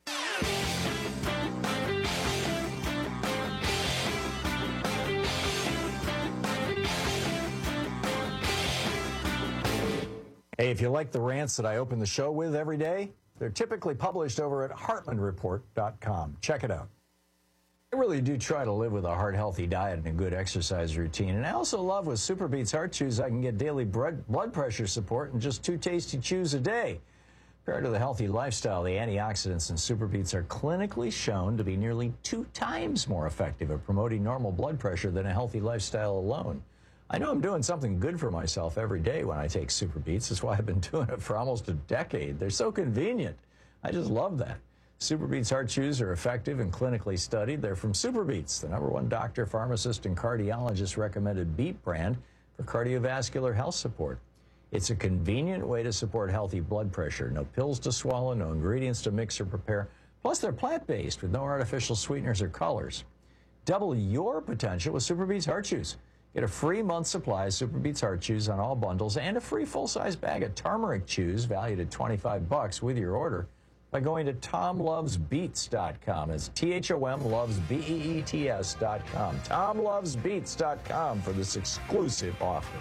Hey, if you like the rants that I open the show with every day, they're typically published over at hartman report dot com. Check it out. I really do try to live with a heart-healthy diet and a good exercise routine. And I also love with SuperBeets Heart Chews, I can get daily blood blood pressure support in just two tasty chews a day. Compared to the healthy lifestyle, the antioxidants in Super Beets are clinically shown to be nearly two times more effective at promoting normal blood pressure than a healthy lifestyle alone. I know I'm doing something good for myself every day when I take Super Beets. That's why I've been doing it for almost a decade. They're so convenient. I just love that. Super Beets Heart Chews are effective and clinically studied. They're from Super Beets, the number one doctor, pharmacist, and cardiologist recommended beet brand for cardiovascular health support. It's a convenient way to support healthy blood pressure. No pills to swallow, no ingredients to mix or prepare. Plus, they're plant-based with no artificial sweeteners or colors. Double your potential with Super Beets Heart Chews. Get a free month supply of Super Beets Heart Chews on all bundles and a free full-size bag of turmeric chews valued at twenty-five bucks with your order by going to tom loves beets dot com. It's T H O M loves B E E T S dot com. tom loves beets dot com for this exclusive offer.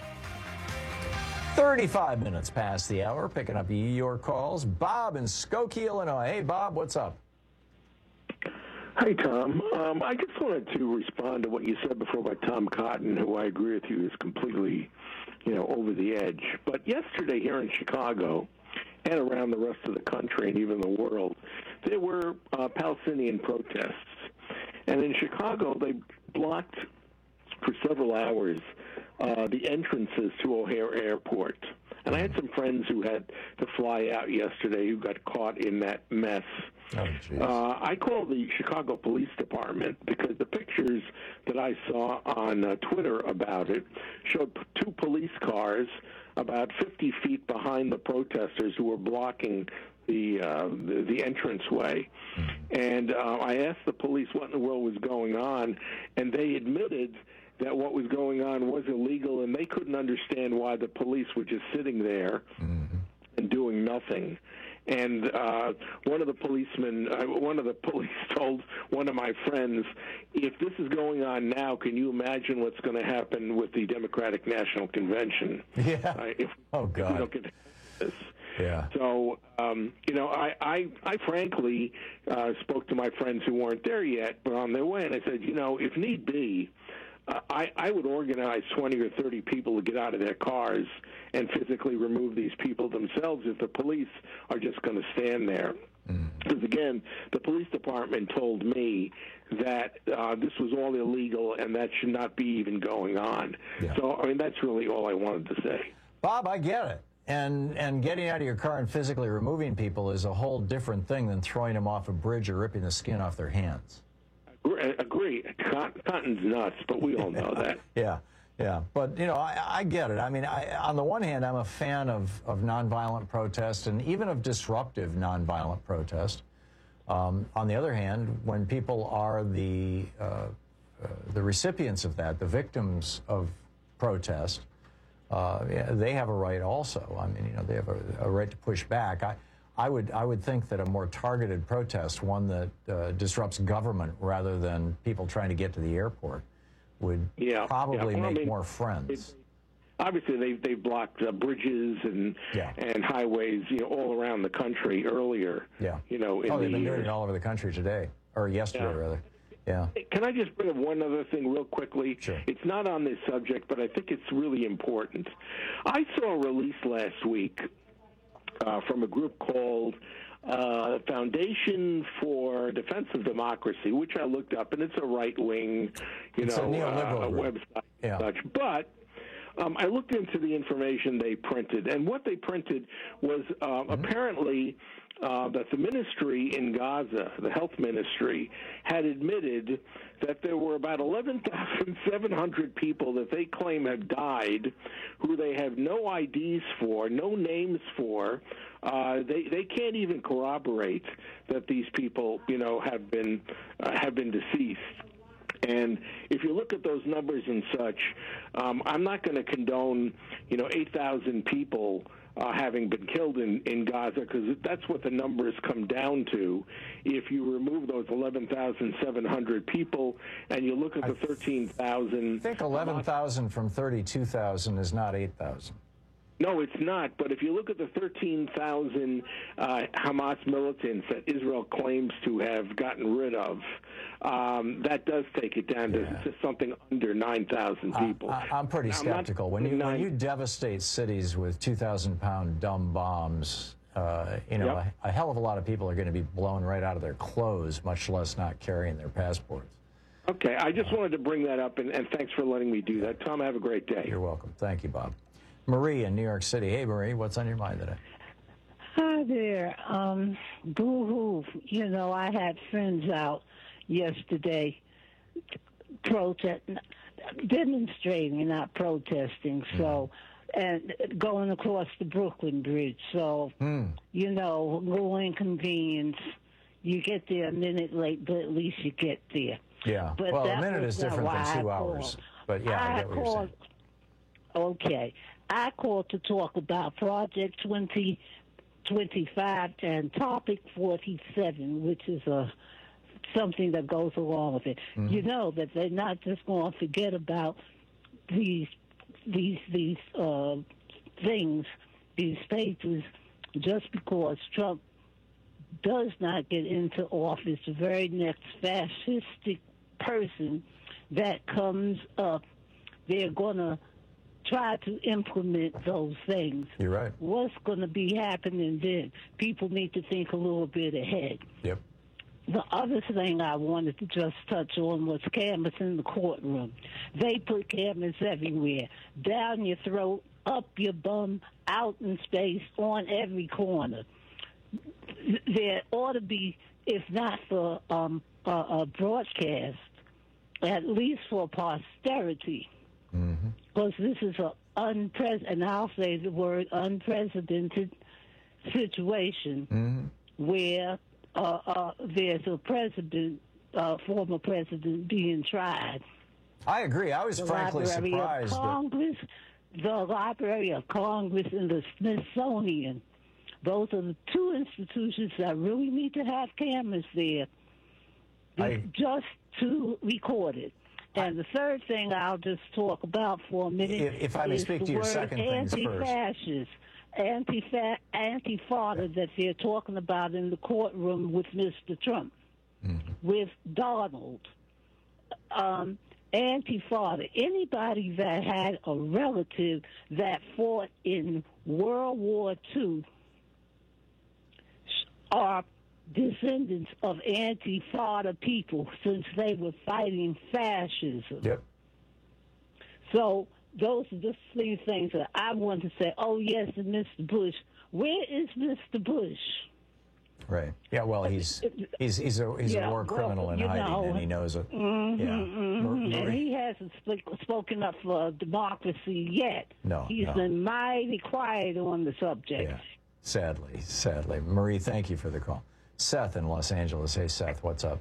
thirty-five minutes past the hour, picking up your calls. Bob in Skokie, Illinois. Hey, Bob, what's up? Hi, Tom. Um, I just wanted to respond to what you said before about Tom Cotton, who I agree with you is completely, you know, over the edge. But yesterday here in Chicago and around the rest of the country and even the world, there were uh, Palestinian protests. And in Chicago, they blocked for several hours uh, the entrances to O'Hare Airport. And I had some friends who had to fly out yesterday who got caught in that mess. Oh, uh, I called the Chicago Police Department because the pictures that I saw on uh, Twitter about it showed p- two police cars about fifty feet behind the protesters who were blocking the uh, the, the entranceway. And uh, I asked the police what in the world was going on, and they admitted that what was going on was illegal, and they couldn't understand why the police were just sitting there mm-hmm. and doing nothing. And uh, one of the policemen, uh, one of the police told one of my friends, if this is going on now, can you imagine what's going to happen with the Democratic National Convention? Yeah. Uh, if, oh, God. If we don't get this. Yeah. So, um, you know, I, I, I frankly uh, spoke to my friends who weren't there yet, but on their way, and I said, you know, if need be, Uh, I, I would organize twenty or thirty people to get out of their cars and physically remove these people themselves if the police are just going to stand there. Because, again, the police department told me that uh, this was all illegal and that should not be even going on. Yeah. So, I mean, that's really all I wanted to say. Bob, I get it. And and getting out of your car and physically removing people is a whole different thing than throwing them off a bridge or ripping the skin off their hands. Agree. Cotton's nuts, but we all know that. Yeah, yeah. But, you know, I, I get it. I mean, I, on the one hand, I'm a fan of, of nonviolent protest and even of disruptive nonviolent protest. Um, on the other hand, when people are the, uh, uh, the recipients of that, the victims of protest, uh, yeah, they have a right also. I mean, you know, they have a, a right to push back. I, I would I would think that a more targeted protest, one that uh, disrupts government rather than people trying to get to the airport, would yeah, probably yeah. Well, make I mean, more friends. It, obviously, they they blocked uh, bridges and yeah. and highways, you know, all around the country earlier. Yeah. You know, in oh, they've the been years. doing it all over the country today, or yesterday Yeah. rather. Yeah. Can I just bring up one other thing real quickly? Sure. It's not on this subject, but I think it's really important. I saw a release last week uh, from a group called Uh, Foundation for Defense of Democracy, which I looked up, and it's a right-wing, you It's a know, neoliberal uh, group. website Yeah. and such. But um, I looked into the information they printed, and what they printed was uh, Mm-hmm. apparently uh, that the ministry in Gaza, the health ministry, had admitted that there were about eleven thousand seven hundred people that they claim have died, who they have no I Ds for, no names for. Uh, they they can't even corroborate that these people, you know, have been uh, have been deceased. And if you look at those numbers and such, um, I'm not going to condone, you know, eight thousand people uh, having been killed in, in Gaza, because that's what the numbers come down to. If you remove those eleven thousand seven hundred people and you look at the thirteen thousand... I think eleven thousand from thirty-two thousand is not eight thousand. No, it's not. But if you look at the thirteen thousand uh, Hamas militants that Israel claims to have gotten rid of, um, that does take it down to Yeah. just something under nine thousand people. I, I'm pretty Now, I'm not- skeptical. When you, when nine- you devastate cities with two thousand pound dumb bombs uh, you know, Yep. a, a hell of a lot of people are going to be blown right out of their clothes, much less not carrying their passports. Okay, I just wanted to bring that up, and, and thanks for letting me do that. Tom, have a great day. You're welcome. Thank you, Bob. Marie in New York City. Hey, Marie, what's on your mind today? Hi there. Um, boo-hoo. You know, I had friends out yesterday protest, demonstrating, not protesting, so, and going across the Brooklyn Bridge. So, Mm. you know, little inconvenience. You get there a minute late, but at least you get there. Yeah. But well, a that minute was is not different why than two I hours. called. But yeah, I, I get what you're called, saying. Okay. I called to talk about Project twenty twenty-five and Topic forty-seven, which is a something that goes along with it. Mm-hmm. You know that they're not just going to forget about these these these uh, things, these papers, just because Trump does not get into office. The very next fascistic person that comes up, they're going to try to implement those things. You're right. What's going to be happening then? People need to think a little bit ahead. Yep. The other thing I wanted to just touch on was cameras in the courtroom. They put cameras everywhere, down your throat, up your bum, out in space, on every corner. There ought to be, if not for um, a, a broadcast, at least for posterity. Because this is an unprecedented, and I'll say the word unprecedented situation Mm-hmm. where uh, uh, there's a president, uh, former president, being tried. I agree. I was The frankly Library of surprised that Congress, the Library of Congress and the Smithsonian. Those are the two institutions that really need to have cameras there I- just to record it. And the third thing I'll just talk about for a minute If- if I may is speak the to your word second things first. anti-fascist, anti-fa- anti-father that they're talking about in the courtroom with Mister Trump, Mm-hmm. with Donald. Um, anti-father, anybody that had a relative that fought in World War Two are descendants of anti-father people since they were fighting fascism. Yep. So those are the three things that I want to say. Oh, yes, and Mister Bush. Where is Mister Bush? Right. Yeah. Well, he's he's he's a he's Yeah, a war well, criminal in you hiding, know, and he knows it. Mhm, Yeah. mhm. Marie- And he hasn't sp- spoken up for democracy yet. No, He's no. been mighty quiet on the subject. Yeah. Sadly, sadly. Marie, thank you for the call. Seth in Los Angeles. Hey, Seth, what's up?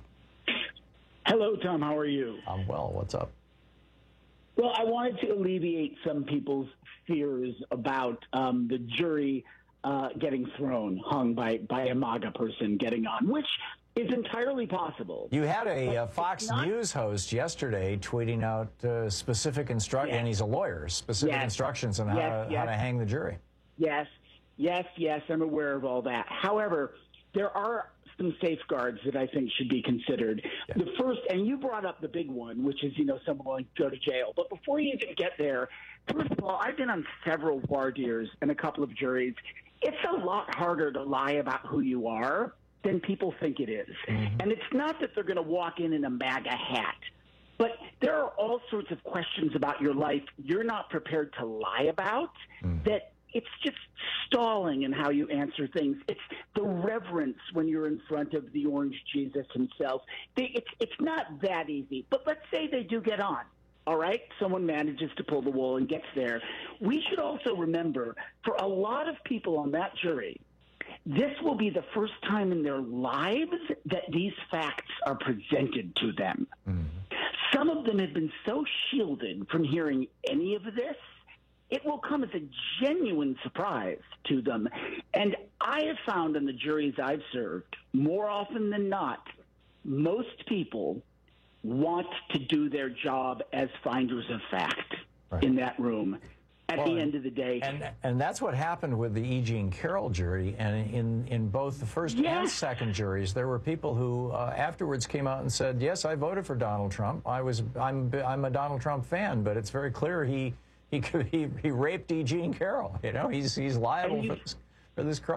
Hello, Tom. How are you? I'm well. What's up? Well, I wanted to alleviate some people's fears about um, the jury uh, getting thrown, hung by, by a MAGA person getting on, which is entirely possible. You had a But uh, it's Fox not- News host yesterday tweeting out uh, specific instructions, Yes. and he's a lawyer, specific Yes. instructions on how, Yes, to, yes. how to hang the jury. Yes, yes, yes, I'm aware of all that. However, there are some safeguards that I think should be considered. The first, and you brought up the big one, which is, you know, someone will go to jail. But before you even get there, first of all, I've been on several voir dires and a couple of juries. It's a lot harder to lie about who you are than people think it is. And it's not that they're going to walk in in a MAGA hat. But there are all sorts of questions about your life you're not prepared to lie about that it's just stalling in how you answer things. It's the reverence when you're in front of the orange Jesus himself. They, it's, it's not that easy. But let's say they do get on. All right, someone manages to pull the wool and gets there. We should also remember, for a lot of people on that jury, this will be the first time in their lives that these facts are presented to them. Some of them have been so shielded from hearing any of this, it will come as a genuine surprise to them. And I have found in the juries I've served, more often than not, most people want to do their job as finders of fact in that room. At Well, the end of the day, And and that's what happened with the E. Jean Carroll jury. And in, in both the first and Yes. second juries, there were people who uh, afterwards came out and said, "Yes, I voted for Donald Trump. I was I'm I'm a Donald Trump fan, but it's very clear he he could, he, he raped E. Jean Carroll. You know, he's he's liable And you- for this, for this crime."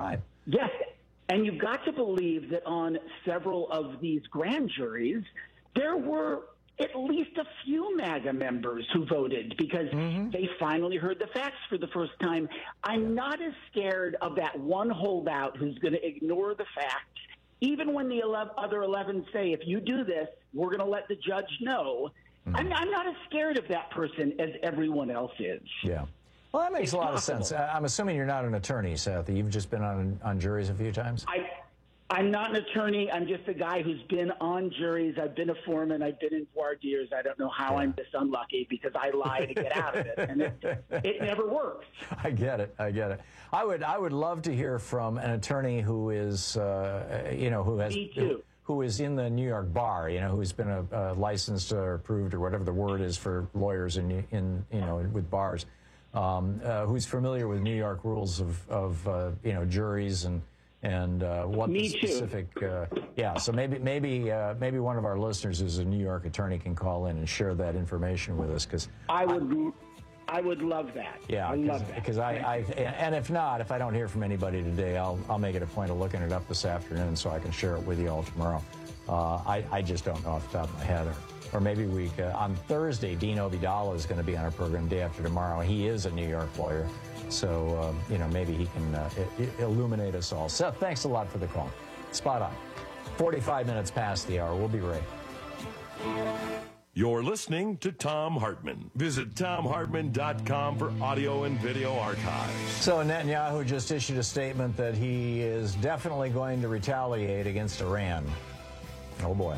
Yes, and you've got to believe that on several of these grand juries, there were at least a few MAGA members who voted because mm-hmm. they finally heard the facts for the first time. I'm not as scared of that one holdout who's going to ignore the facts, even when the eleven, other eleven say, if you do this, we're going to let the judge know. Mm-hmm. I'm, I'm not as scared of that person as everyone else is. Yeah. Well, that makes it's a lot possible. of sense. I'm assuming you're not an attorney, Sathy. You've just been on on juries a few times? I, I'm not an attorney. I'm just a guy who's been on juries. I've been a foreman. I've been in voir dire. I don't know how yeah. I'm this unlucky because I lie to get out of it, and it, it never works. I get it. I get it. I would I would love to hear from an attorney who is, uh, you know, who has... Me too. Who is in the New York bar, you know, who's been a, a licensed or approved or whatever the word is for lawyers in, in you know, with bars, um, uh, who's familiar with New York rules of, of uh, you know, juries and and uh, what Me the specific, uh, yeah. So maybe maybe uh, maybe one of our listeners who's a New York attorney can call in and share that information with us, because I would. I, I would love that. Yeah, I love that. Because I, I, and if not, if I don't hear from anybody today, I'll, I'll make it a point of looking it up this afternoon so I can share it with you all tomorrow. Uh, I, I just don't know off the top of my head. Or, or maybe we, uh, on Thursday, Dean Ovidala is going to be on our program day after tomorrow. He is a New York lawyer. So, um, you know, maybe he can uh, I- illuminate us all. Seth, thanks a lot for the call. Spot on. forty-five minutes past the hour. We'll be right. You're listening to Thom Hartmann. Visit Thom Hartmann dot com for audio and video archives. So Netanyahu just issued a statement that he is definitely going to retaliate against Iran. Oh, boy.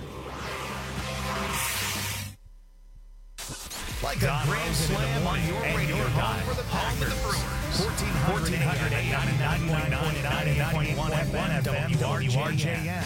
Like a grand slam on your radio dial for the Packers. fourteen hundred A M, ninety-nine point nine and ninety-eight point one F M, W R J N.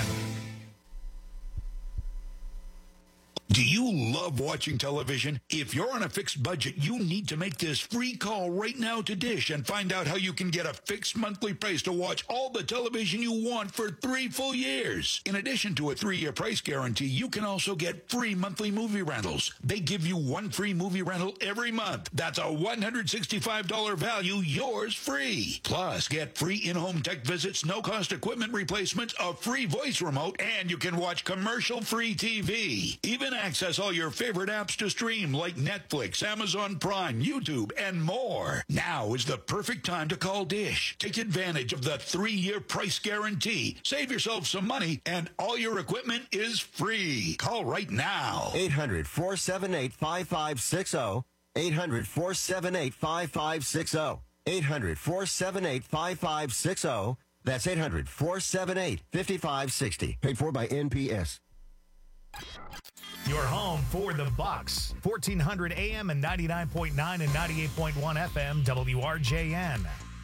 Do you love watching television? If you're on a fixed budget, you need to make this free call right now to Dish and find out how you can get a fixed monthly price to watch all the television you want for three full years. In addition to a three-year price guarantee, you can also get free monthly movie rentals. They give you one free movie rental every month. That's a one hundred sixty-five dollars value, yours free. Plus, get free in-home tech visits, no-cost equipment replacements, a free voice remote, and you can watch commercial-free T V. Even access all your favorite apps to stream like Netflix, Amazon Prime, YouTube, and more. Now is the perfect time to call Dish. Take advantage of the three-year price guarantee. Save yourself some money, and all your equipment is free. Call right now. eight hundred, four seven eight, five five six zero. eight hundred, four seven eight, five five six zero. eight hundred, four seven eight, five five six zero. That's eight hundred, four seven eight, five five six zero. Paid for by N P S. Your home for the Bucks. fourteen hundred A M and ninety-nine point nine and ninety-eight point one F M, W R J N.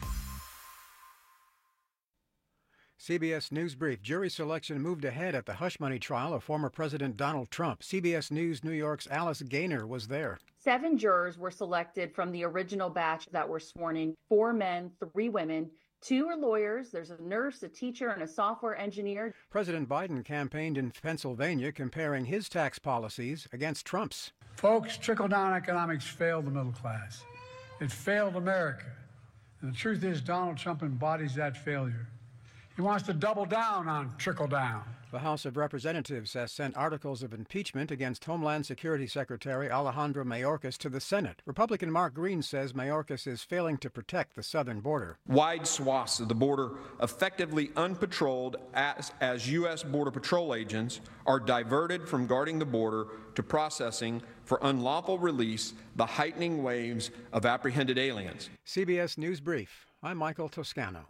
C B S News Brief. Jury selection moved ahead at the hush money trial of former President Donald Trump. C B S News New York's Alice Gaynor was there. Seven jurors were selected from the original batch that were sworn in. Four men, three women. Two are lawyers. There's a nurse, a teacher, and a software engineer. President Biden campaigned in Pennsylvania comparing his tax policies against Trump's. Folks, trickle-down economics failed the middle class. It failed America. And the truth is, Donald Trump embodies that failure. He wants to double down on trickle-down. The House of Representatives has sent articles of impeachment against Homeland Security Secretary Alejandro Mayorkas to the Senate. Republican Mark Green says Mayorkas is failing to protect the southern border. Wide swaths of the border effectively unpatrolled as, as U S Border Patrol agents are diverted from guarding the border to processing for unlawful release the heightening waves of apprehended aliens. C B S News Brief. I'm Michael Toscano.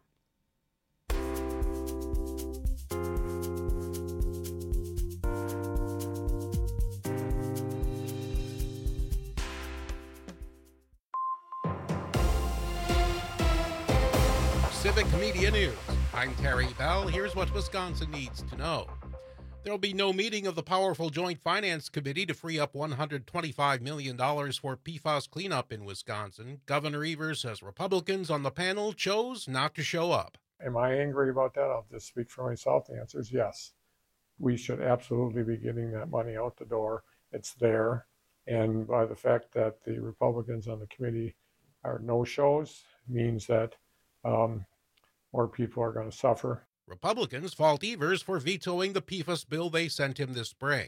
Civic Media News. I'm Terry Bell. Here's what Wisconsin needs to know. There will be no meeting of the powerful Joint Finance Committee to free up one hundred twenty-five million dollars for P FAS cleanup in Wisconsin. Governor Evers says Republicans on the panel chose not to show up. Am I angry about that? I'll just speak for myself. The answer is yes. We should absolutely be getting that money out the door. It's there. And by the fact that the Republicans on the committee are no-shows means that um, more people are going to suffer. Republicans fault Evers for vetoing the P F A S bill they sent him this spring.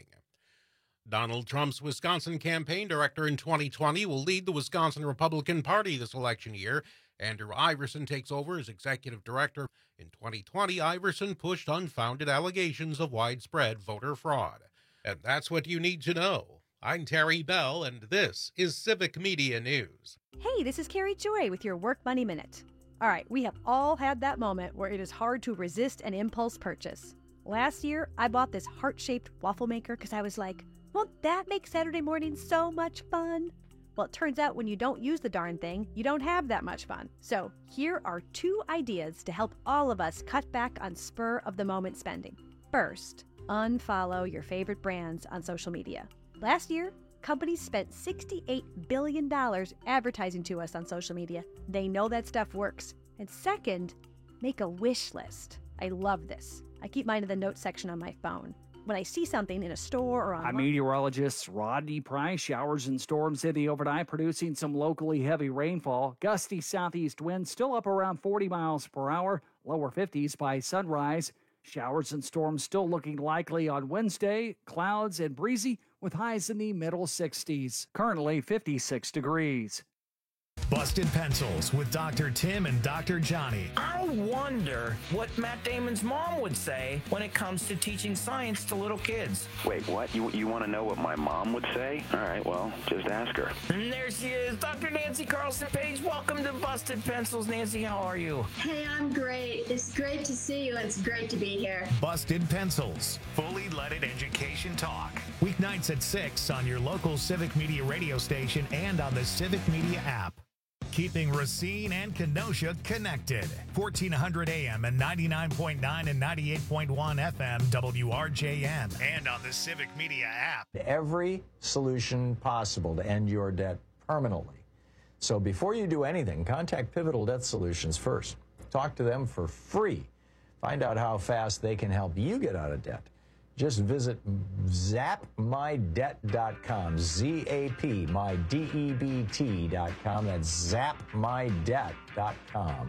Donald Trump's Wisconsin campaign director in twenty twenty will lead the Wisconsin Republican Party this election year. Andrew Iverson takes over as executive director. In twenty twenty, Iverson pushed unfounded allegations of widespread voter fraud. And that's what you need to know. I'm Terry Bell, and this is Civic Media News. Hey, this is Carrie Joy with your Work Money Minute. All right, we have all had that moment where it is hard to resist an impulse purchase. Last year, I bought this heart-shaped waffle maker because I was like, won't that make Saturday morning so much fun? Well, it turns out when you don't use the darn thing, you don't have that much fun. So here are two ideas to help all of us cut back on spur-of-the-moment spending. First, unfollow your favorite brands on social media. Last year, companies spent sixty-eight billion dollars advertising to us on social media. They know that stuff works. And second, make a wish list. I love this. I keep mine in the notes section on my phone. When I see something in a store or online... I'm meteorologist Rodney Price. Showers in Storm City overnight producing some locally heavy rainfall. Gusty southeast winds still up around forty miles per hour. Lower fifties by sunrise. Showers and storms still looking likely on Wednesday. Clouds and breezy with highs in the middle sixties. Currently fifty-six degrees. Busted Pencils with Doctor Tim and Doctor Johnny. I wonder what Matt Damon's mom would say when it comes to teaching science to little kids. Wait, what? You you want to know what my mom would say? All right, well, just ask her. And there she is, Doctor Nancy Carlson Page. Welcome to Busted Pencils. Nancy, how are you? Hey, I'm great. It's great to see you. It's great to be here. Busted Pencils, fully leaded education talk. Weeknights at six on your local Civic Media radio station and on the Civic Media app. Keeping Racine and Kenosha connected. fourteen hundred A M and ninety-nine point nine and ninety-eight point one F M W R J M. And on the Civic Media app. Every solution possible to end your debt permanently. So before you do anything, contact Pivotal Debt Solutions first. Talk to them for free. Find out how fast they can help you get out of debt. Just visit zap my debt dot com, Z A P, my D E B T dot com. That's zap my debt dot com.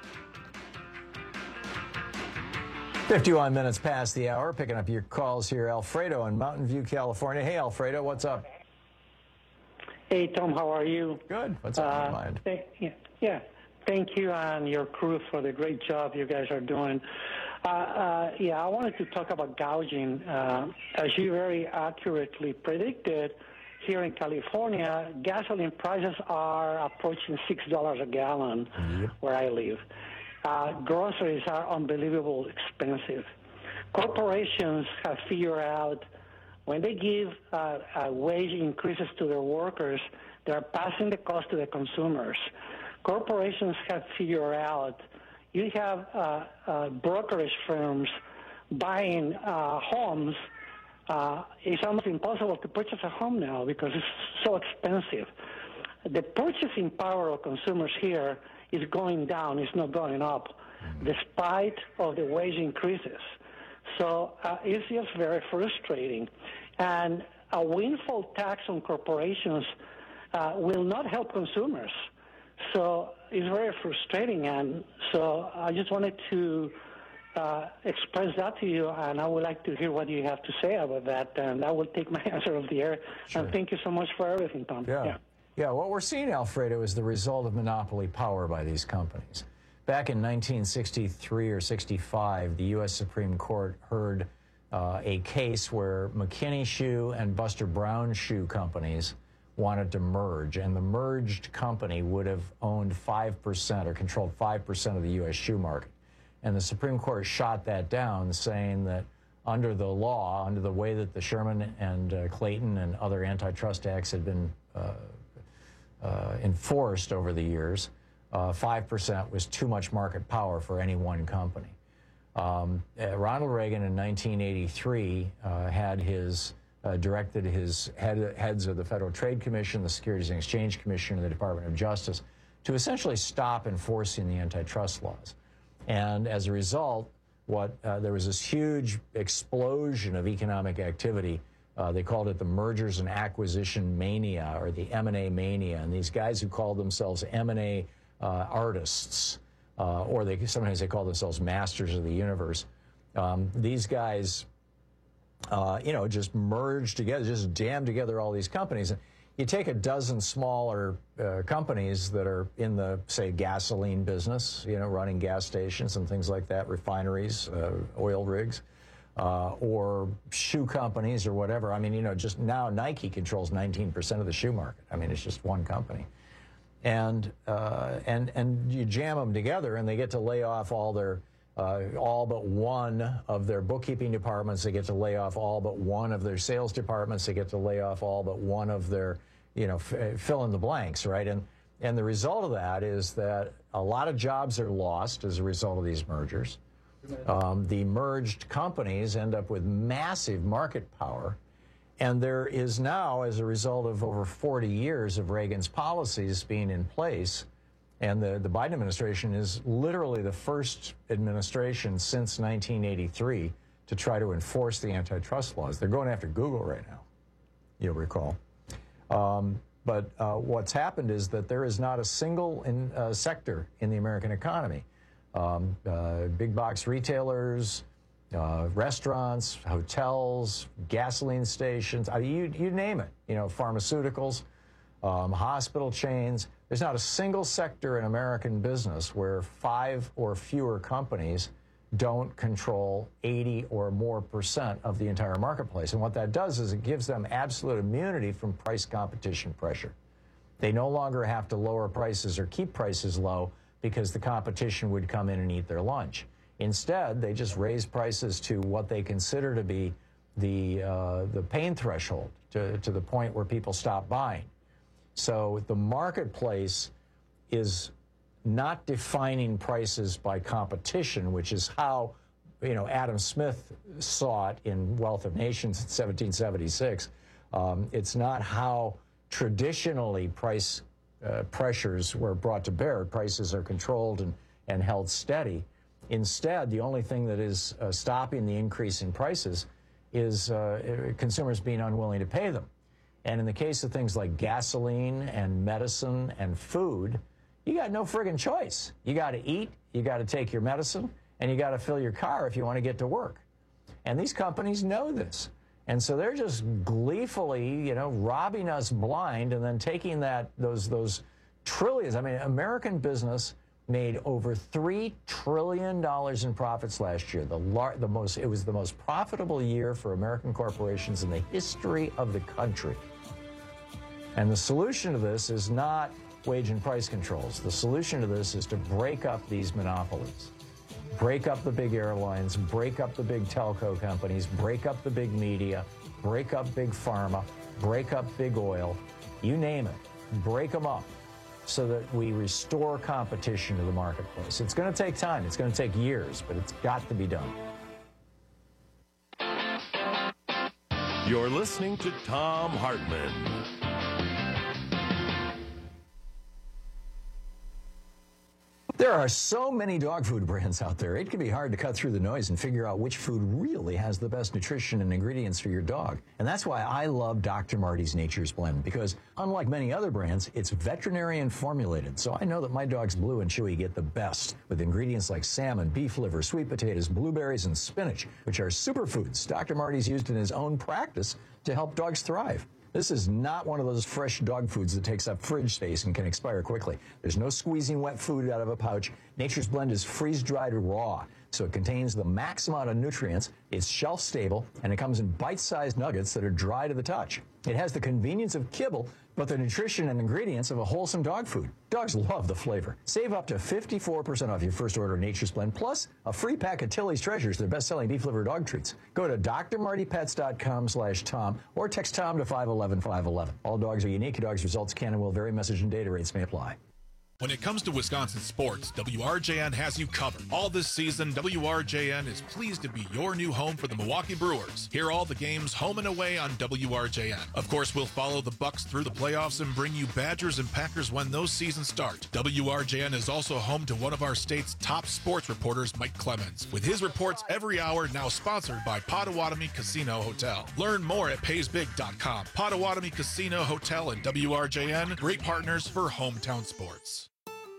fifty-one minutes past the hour, picking up your calls here. Alfredo in Mountain View, California. Hey, Alfredo, what's up? Hey, Tom, how are you? Good. What's on uh, your mind? Th- yeah, yeah, thank you and your crew for the great job you guys are doing. Uh, uh, yeah, I wanted to talk about gouging. Uh, as you very accurately predicted, here in California, gasoline prices are approaching six dollars a gallon mm-hmm. where I live. Uh, groceries are unbelievably expensive. Corporations have figured out when they give uh, uh, wage increases to their workers, they're passing the cost to the consumers. Corporations have figured out you have uh, uh, brokerage firms buying uh, homes. Uh, it's almost impossible to purchase a home now because it's so expensive. The purchasing power of consumers here is going down. It's not going up, despite of the wage increases. So uh, it's just very frustrating. And a windfall tax on corporations uh, will not help consumers. So it's very frustrating, and so I just wanted to uh, express that to you, and I would like to hear what you have to say about that, and I will take my answer of the air. Sure. And thank you so much for everything, Tom. Yeah. yeah. Yeah, what we're seeing, Alfredo, is the result of monopoly power by these companies. Back in nineteen sixty-three or sixty-five, the U S Supreme Court heard uh, a case where McKinney Shoe and Buster Brown Shoe companies wanted to merge, and the merged company would have owned five percent or controlled five percent of the U S shoe market. And the Supreme Court shot that down, saying that under the law, under the way that the Sherman and uh, Clayton and other antitrust acts had been uh, uh, enforced over the years, uh, five percent was too much market power for any one company. Um, uh, Ronald Reagan in nineteen eighty-three uh, had his Uh, directed his head, heads of the Federal Trade Commission, the Securities and Exchange Commission, and the Department of Justice to essentially stop enforcing the antitrust laws. And as a result, what uh, there was this huge explosion of economic activity. Uh, they called it the mergers and acquisition mania, or the M and A mania. And these guys who called themselves M and A uh, artists uh, or they sometimes they call themselves masters of the universe. Um, these guys, uh, you know, just merge together, just jam together all these companies. You take a dozen smaller uh, companies that are in the, say, gasoline business, you know, running gas stations and things like that, refineries, uh, oil rigs, uh, or shoe companies or whatever. I mean, you know, just now Nike controls nineteen percent of the shoe market. I mean, it's just one company. And, uh, and, and you jam them together and they get to lay off all their, uh, all but one of their bookkeeping departments. They get to lay off all but one of their sales departments. They get to lay off all but one of their, you know, f- fill in the blanks, right? And, and the result of that is that a lot of jobs are lost as a result of these mergers. Um, the merged companies end up with massive market power. And there is now, as a result of over forty years of Reagan's policies being in place, and the, the Biden administration is literally the first administration since nineteen eighty-three to try to enforce the antitrust laws. They're going after Google right now, you'll recall. Um, but uh, what's happened is that there is not a single in, uh, sector in the American economy. Um, uh, big box retailers, uh, restaurants, hotels, gasoline stations, I mean, you, you name it, you know, pharmaceuticals, um, hospital chains. There's not a single sector in American business where five or fewer companies don't control eighty or more percent of the entire marketplace. And what that does is it gives them absolute immunity from price competition pressure. They no longer have to lower prices or keep prices low because the competition would come in and eat their lunch. Instead, they just raise prices to what they consider to be the, uh, the pain threshold, to, to the point where people stop buying. So the marketplace is not defining prices by competition, which is how, you know, Adam Smith saw it in Wealth of Nations in seventeen seventy-six. Um, it's not how traditionally price uh, pressures were brought to bear. Prices are controlled and, and held steady. Instead, the only thing that is uh, stopping the increase in prices is uh, consumers being unwilling to pay them. And in the case of things like gasoline and medicine and food, you got no friggin' choice. You got to eat, you got to take your medicine, and you got to fill your car if you want to get to work. And these companies know this. And so they're just gleefully, you know, robbing us blind and then taking that, those, those trillions. I mean, American business made over three trillion dollars in profits last year. The, lar- the most, it was the most profitable year for American corporations in the history of the country. And the solution to this is not wage and price controls. The solution to this is to break up these monopolies. Break up the big airlines, break up the big telco companies, break up the big media, break up big pharma, break up big oil, you name it, break them up so that we restore competition to the marketplace. It's going to take time. It's going to take years, but it's got to be done. You're listening to Thom Hartmann. There are so many dog food brands out there, it can be hard to cut through the noise and figure out which food really has the best nutrition and ingredients for your dog. And that's why I love Doctor Marty's Nature's Blend, because unlike many other brands, it's veterinarian formulated. So I know that my dogs Blue and Chewy get the best with ingredients like salmon, beef liver, sweet potatoes, blueberries, and spinach, which are superfoods Doctor Marty's used in his own practice to help dogs thrive. This is not one of those fresh dog foods that takes up fridge space and can expire quickly. There's no squeezing wet food out of a pouch. Nature's Blend is freeze-dried raw, so it contains the max amount of nutrients, it's shelf-stable, and it comes in bite-sized nuggets that are dry to the touch. It has the convenience of kibble, but the nutrition and ingredients of a wholesome dog food. Dogs love the flavor. Save up to fifty-four percent off your first order of Nature's Blend, plus a free pack of Tilly's Treasures, their best-selling beef liver dog treats. Go to drmartypets.com slash Tom or text Tom to five one one five one one. All dogs are unique. Dogs' results can and will vary. Message and data rates may apply. When it comes to Wisconsin sports, W R J N has you covered. All this season, W R J N is pleased to be your new home for the Milwaukee Brewers. Hear all the games home and away on W R J N. Of course, we'll follow the Bucks through the playoffs and bring you Badgers and Packers when those seasons start. W R J N is also home to one of our state's top sports reporters, Mike Clemens, with his reports every hour, now sponsored by Potawatomi Casino Hotel. Learn more at pays big dot com. Potawatomi Casino Hotel and W R J N, great partners for hometown sports.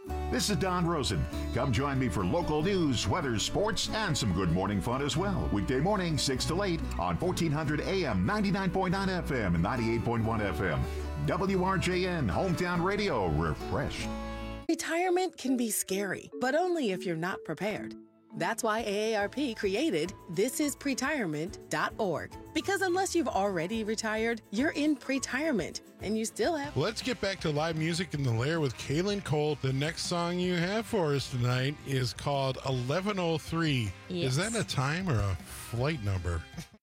This is Don Rosen. Come join me for local news, weather, sports, and some good morning fun as well. Weekday morning, six to eight on fourteen hundred A M, ninety-nine point nine F M, and ninety-eight point one F M. W R J N, Hometown Radio, refreshed. Retirement can be scary, but only if you're not prepared. That's why A A R P created this is pretirement dot org. Because unless you've already retired, you're in pretirement, and you still have... Let's get back to live music in the Lair with Kaylin Cole. The next song you have for us tonight is called eleven oh three. Yes. Is that a time or a flight number?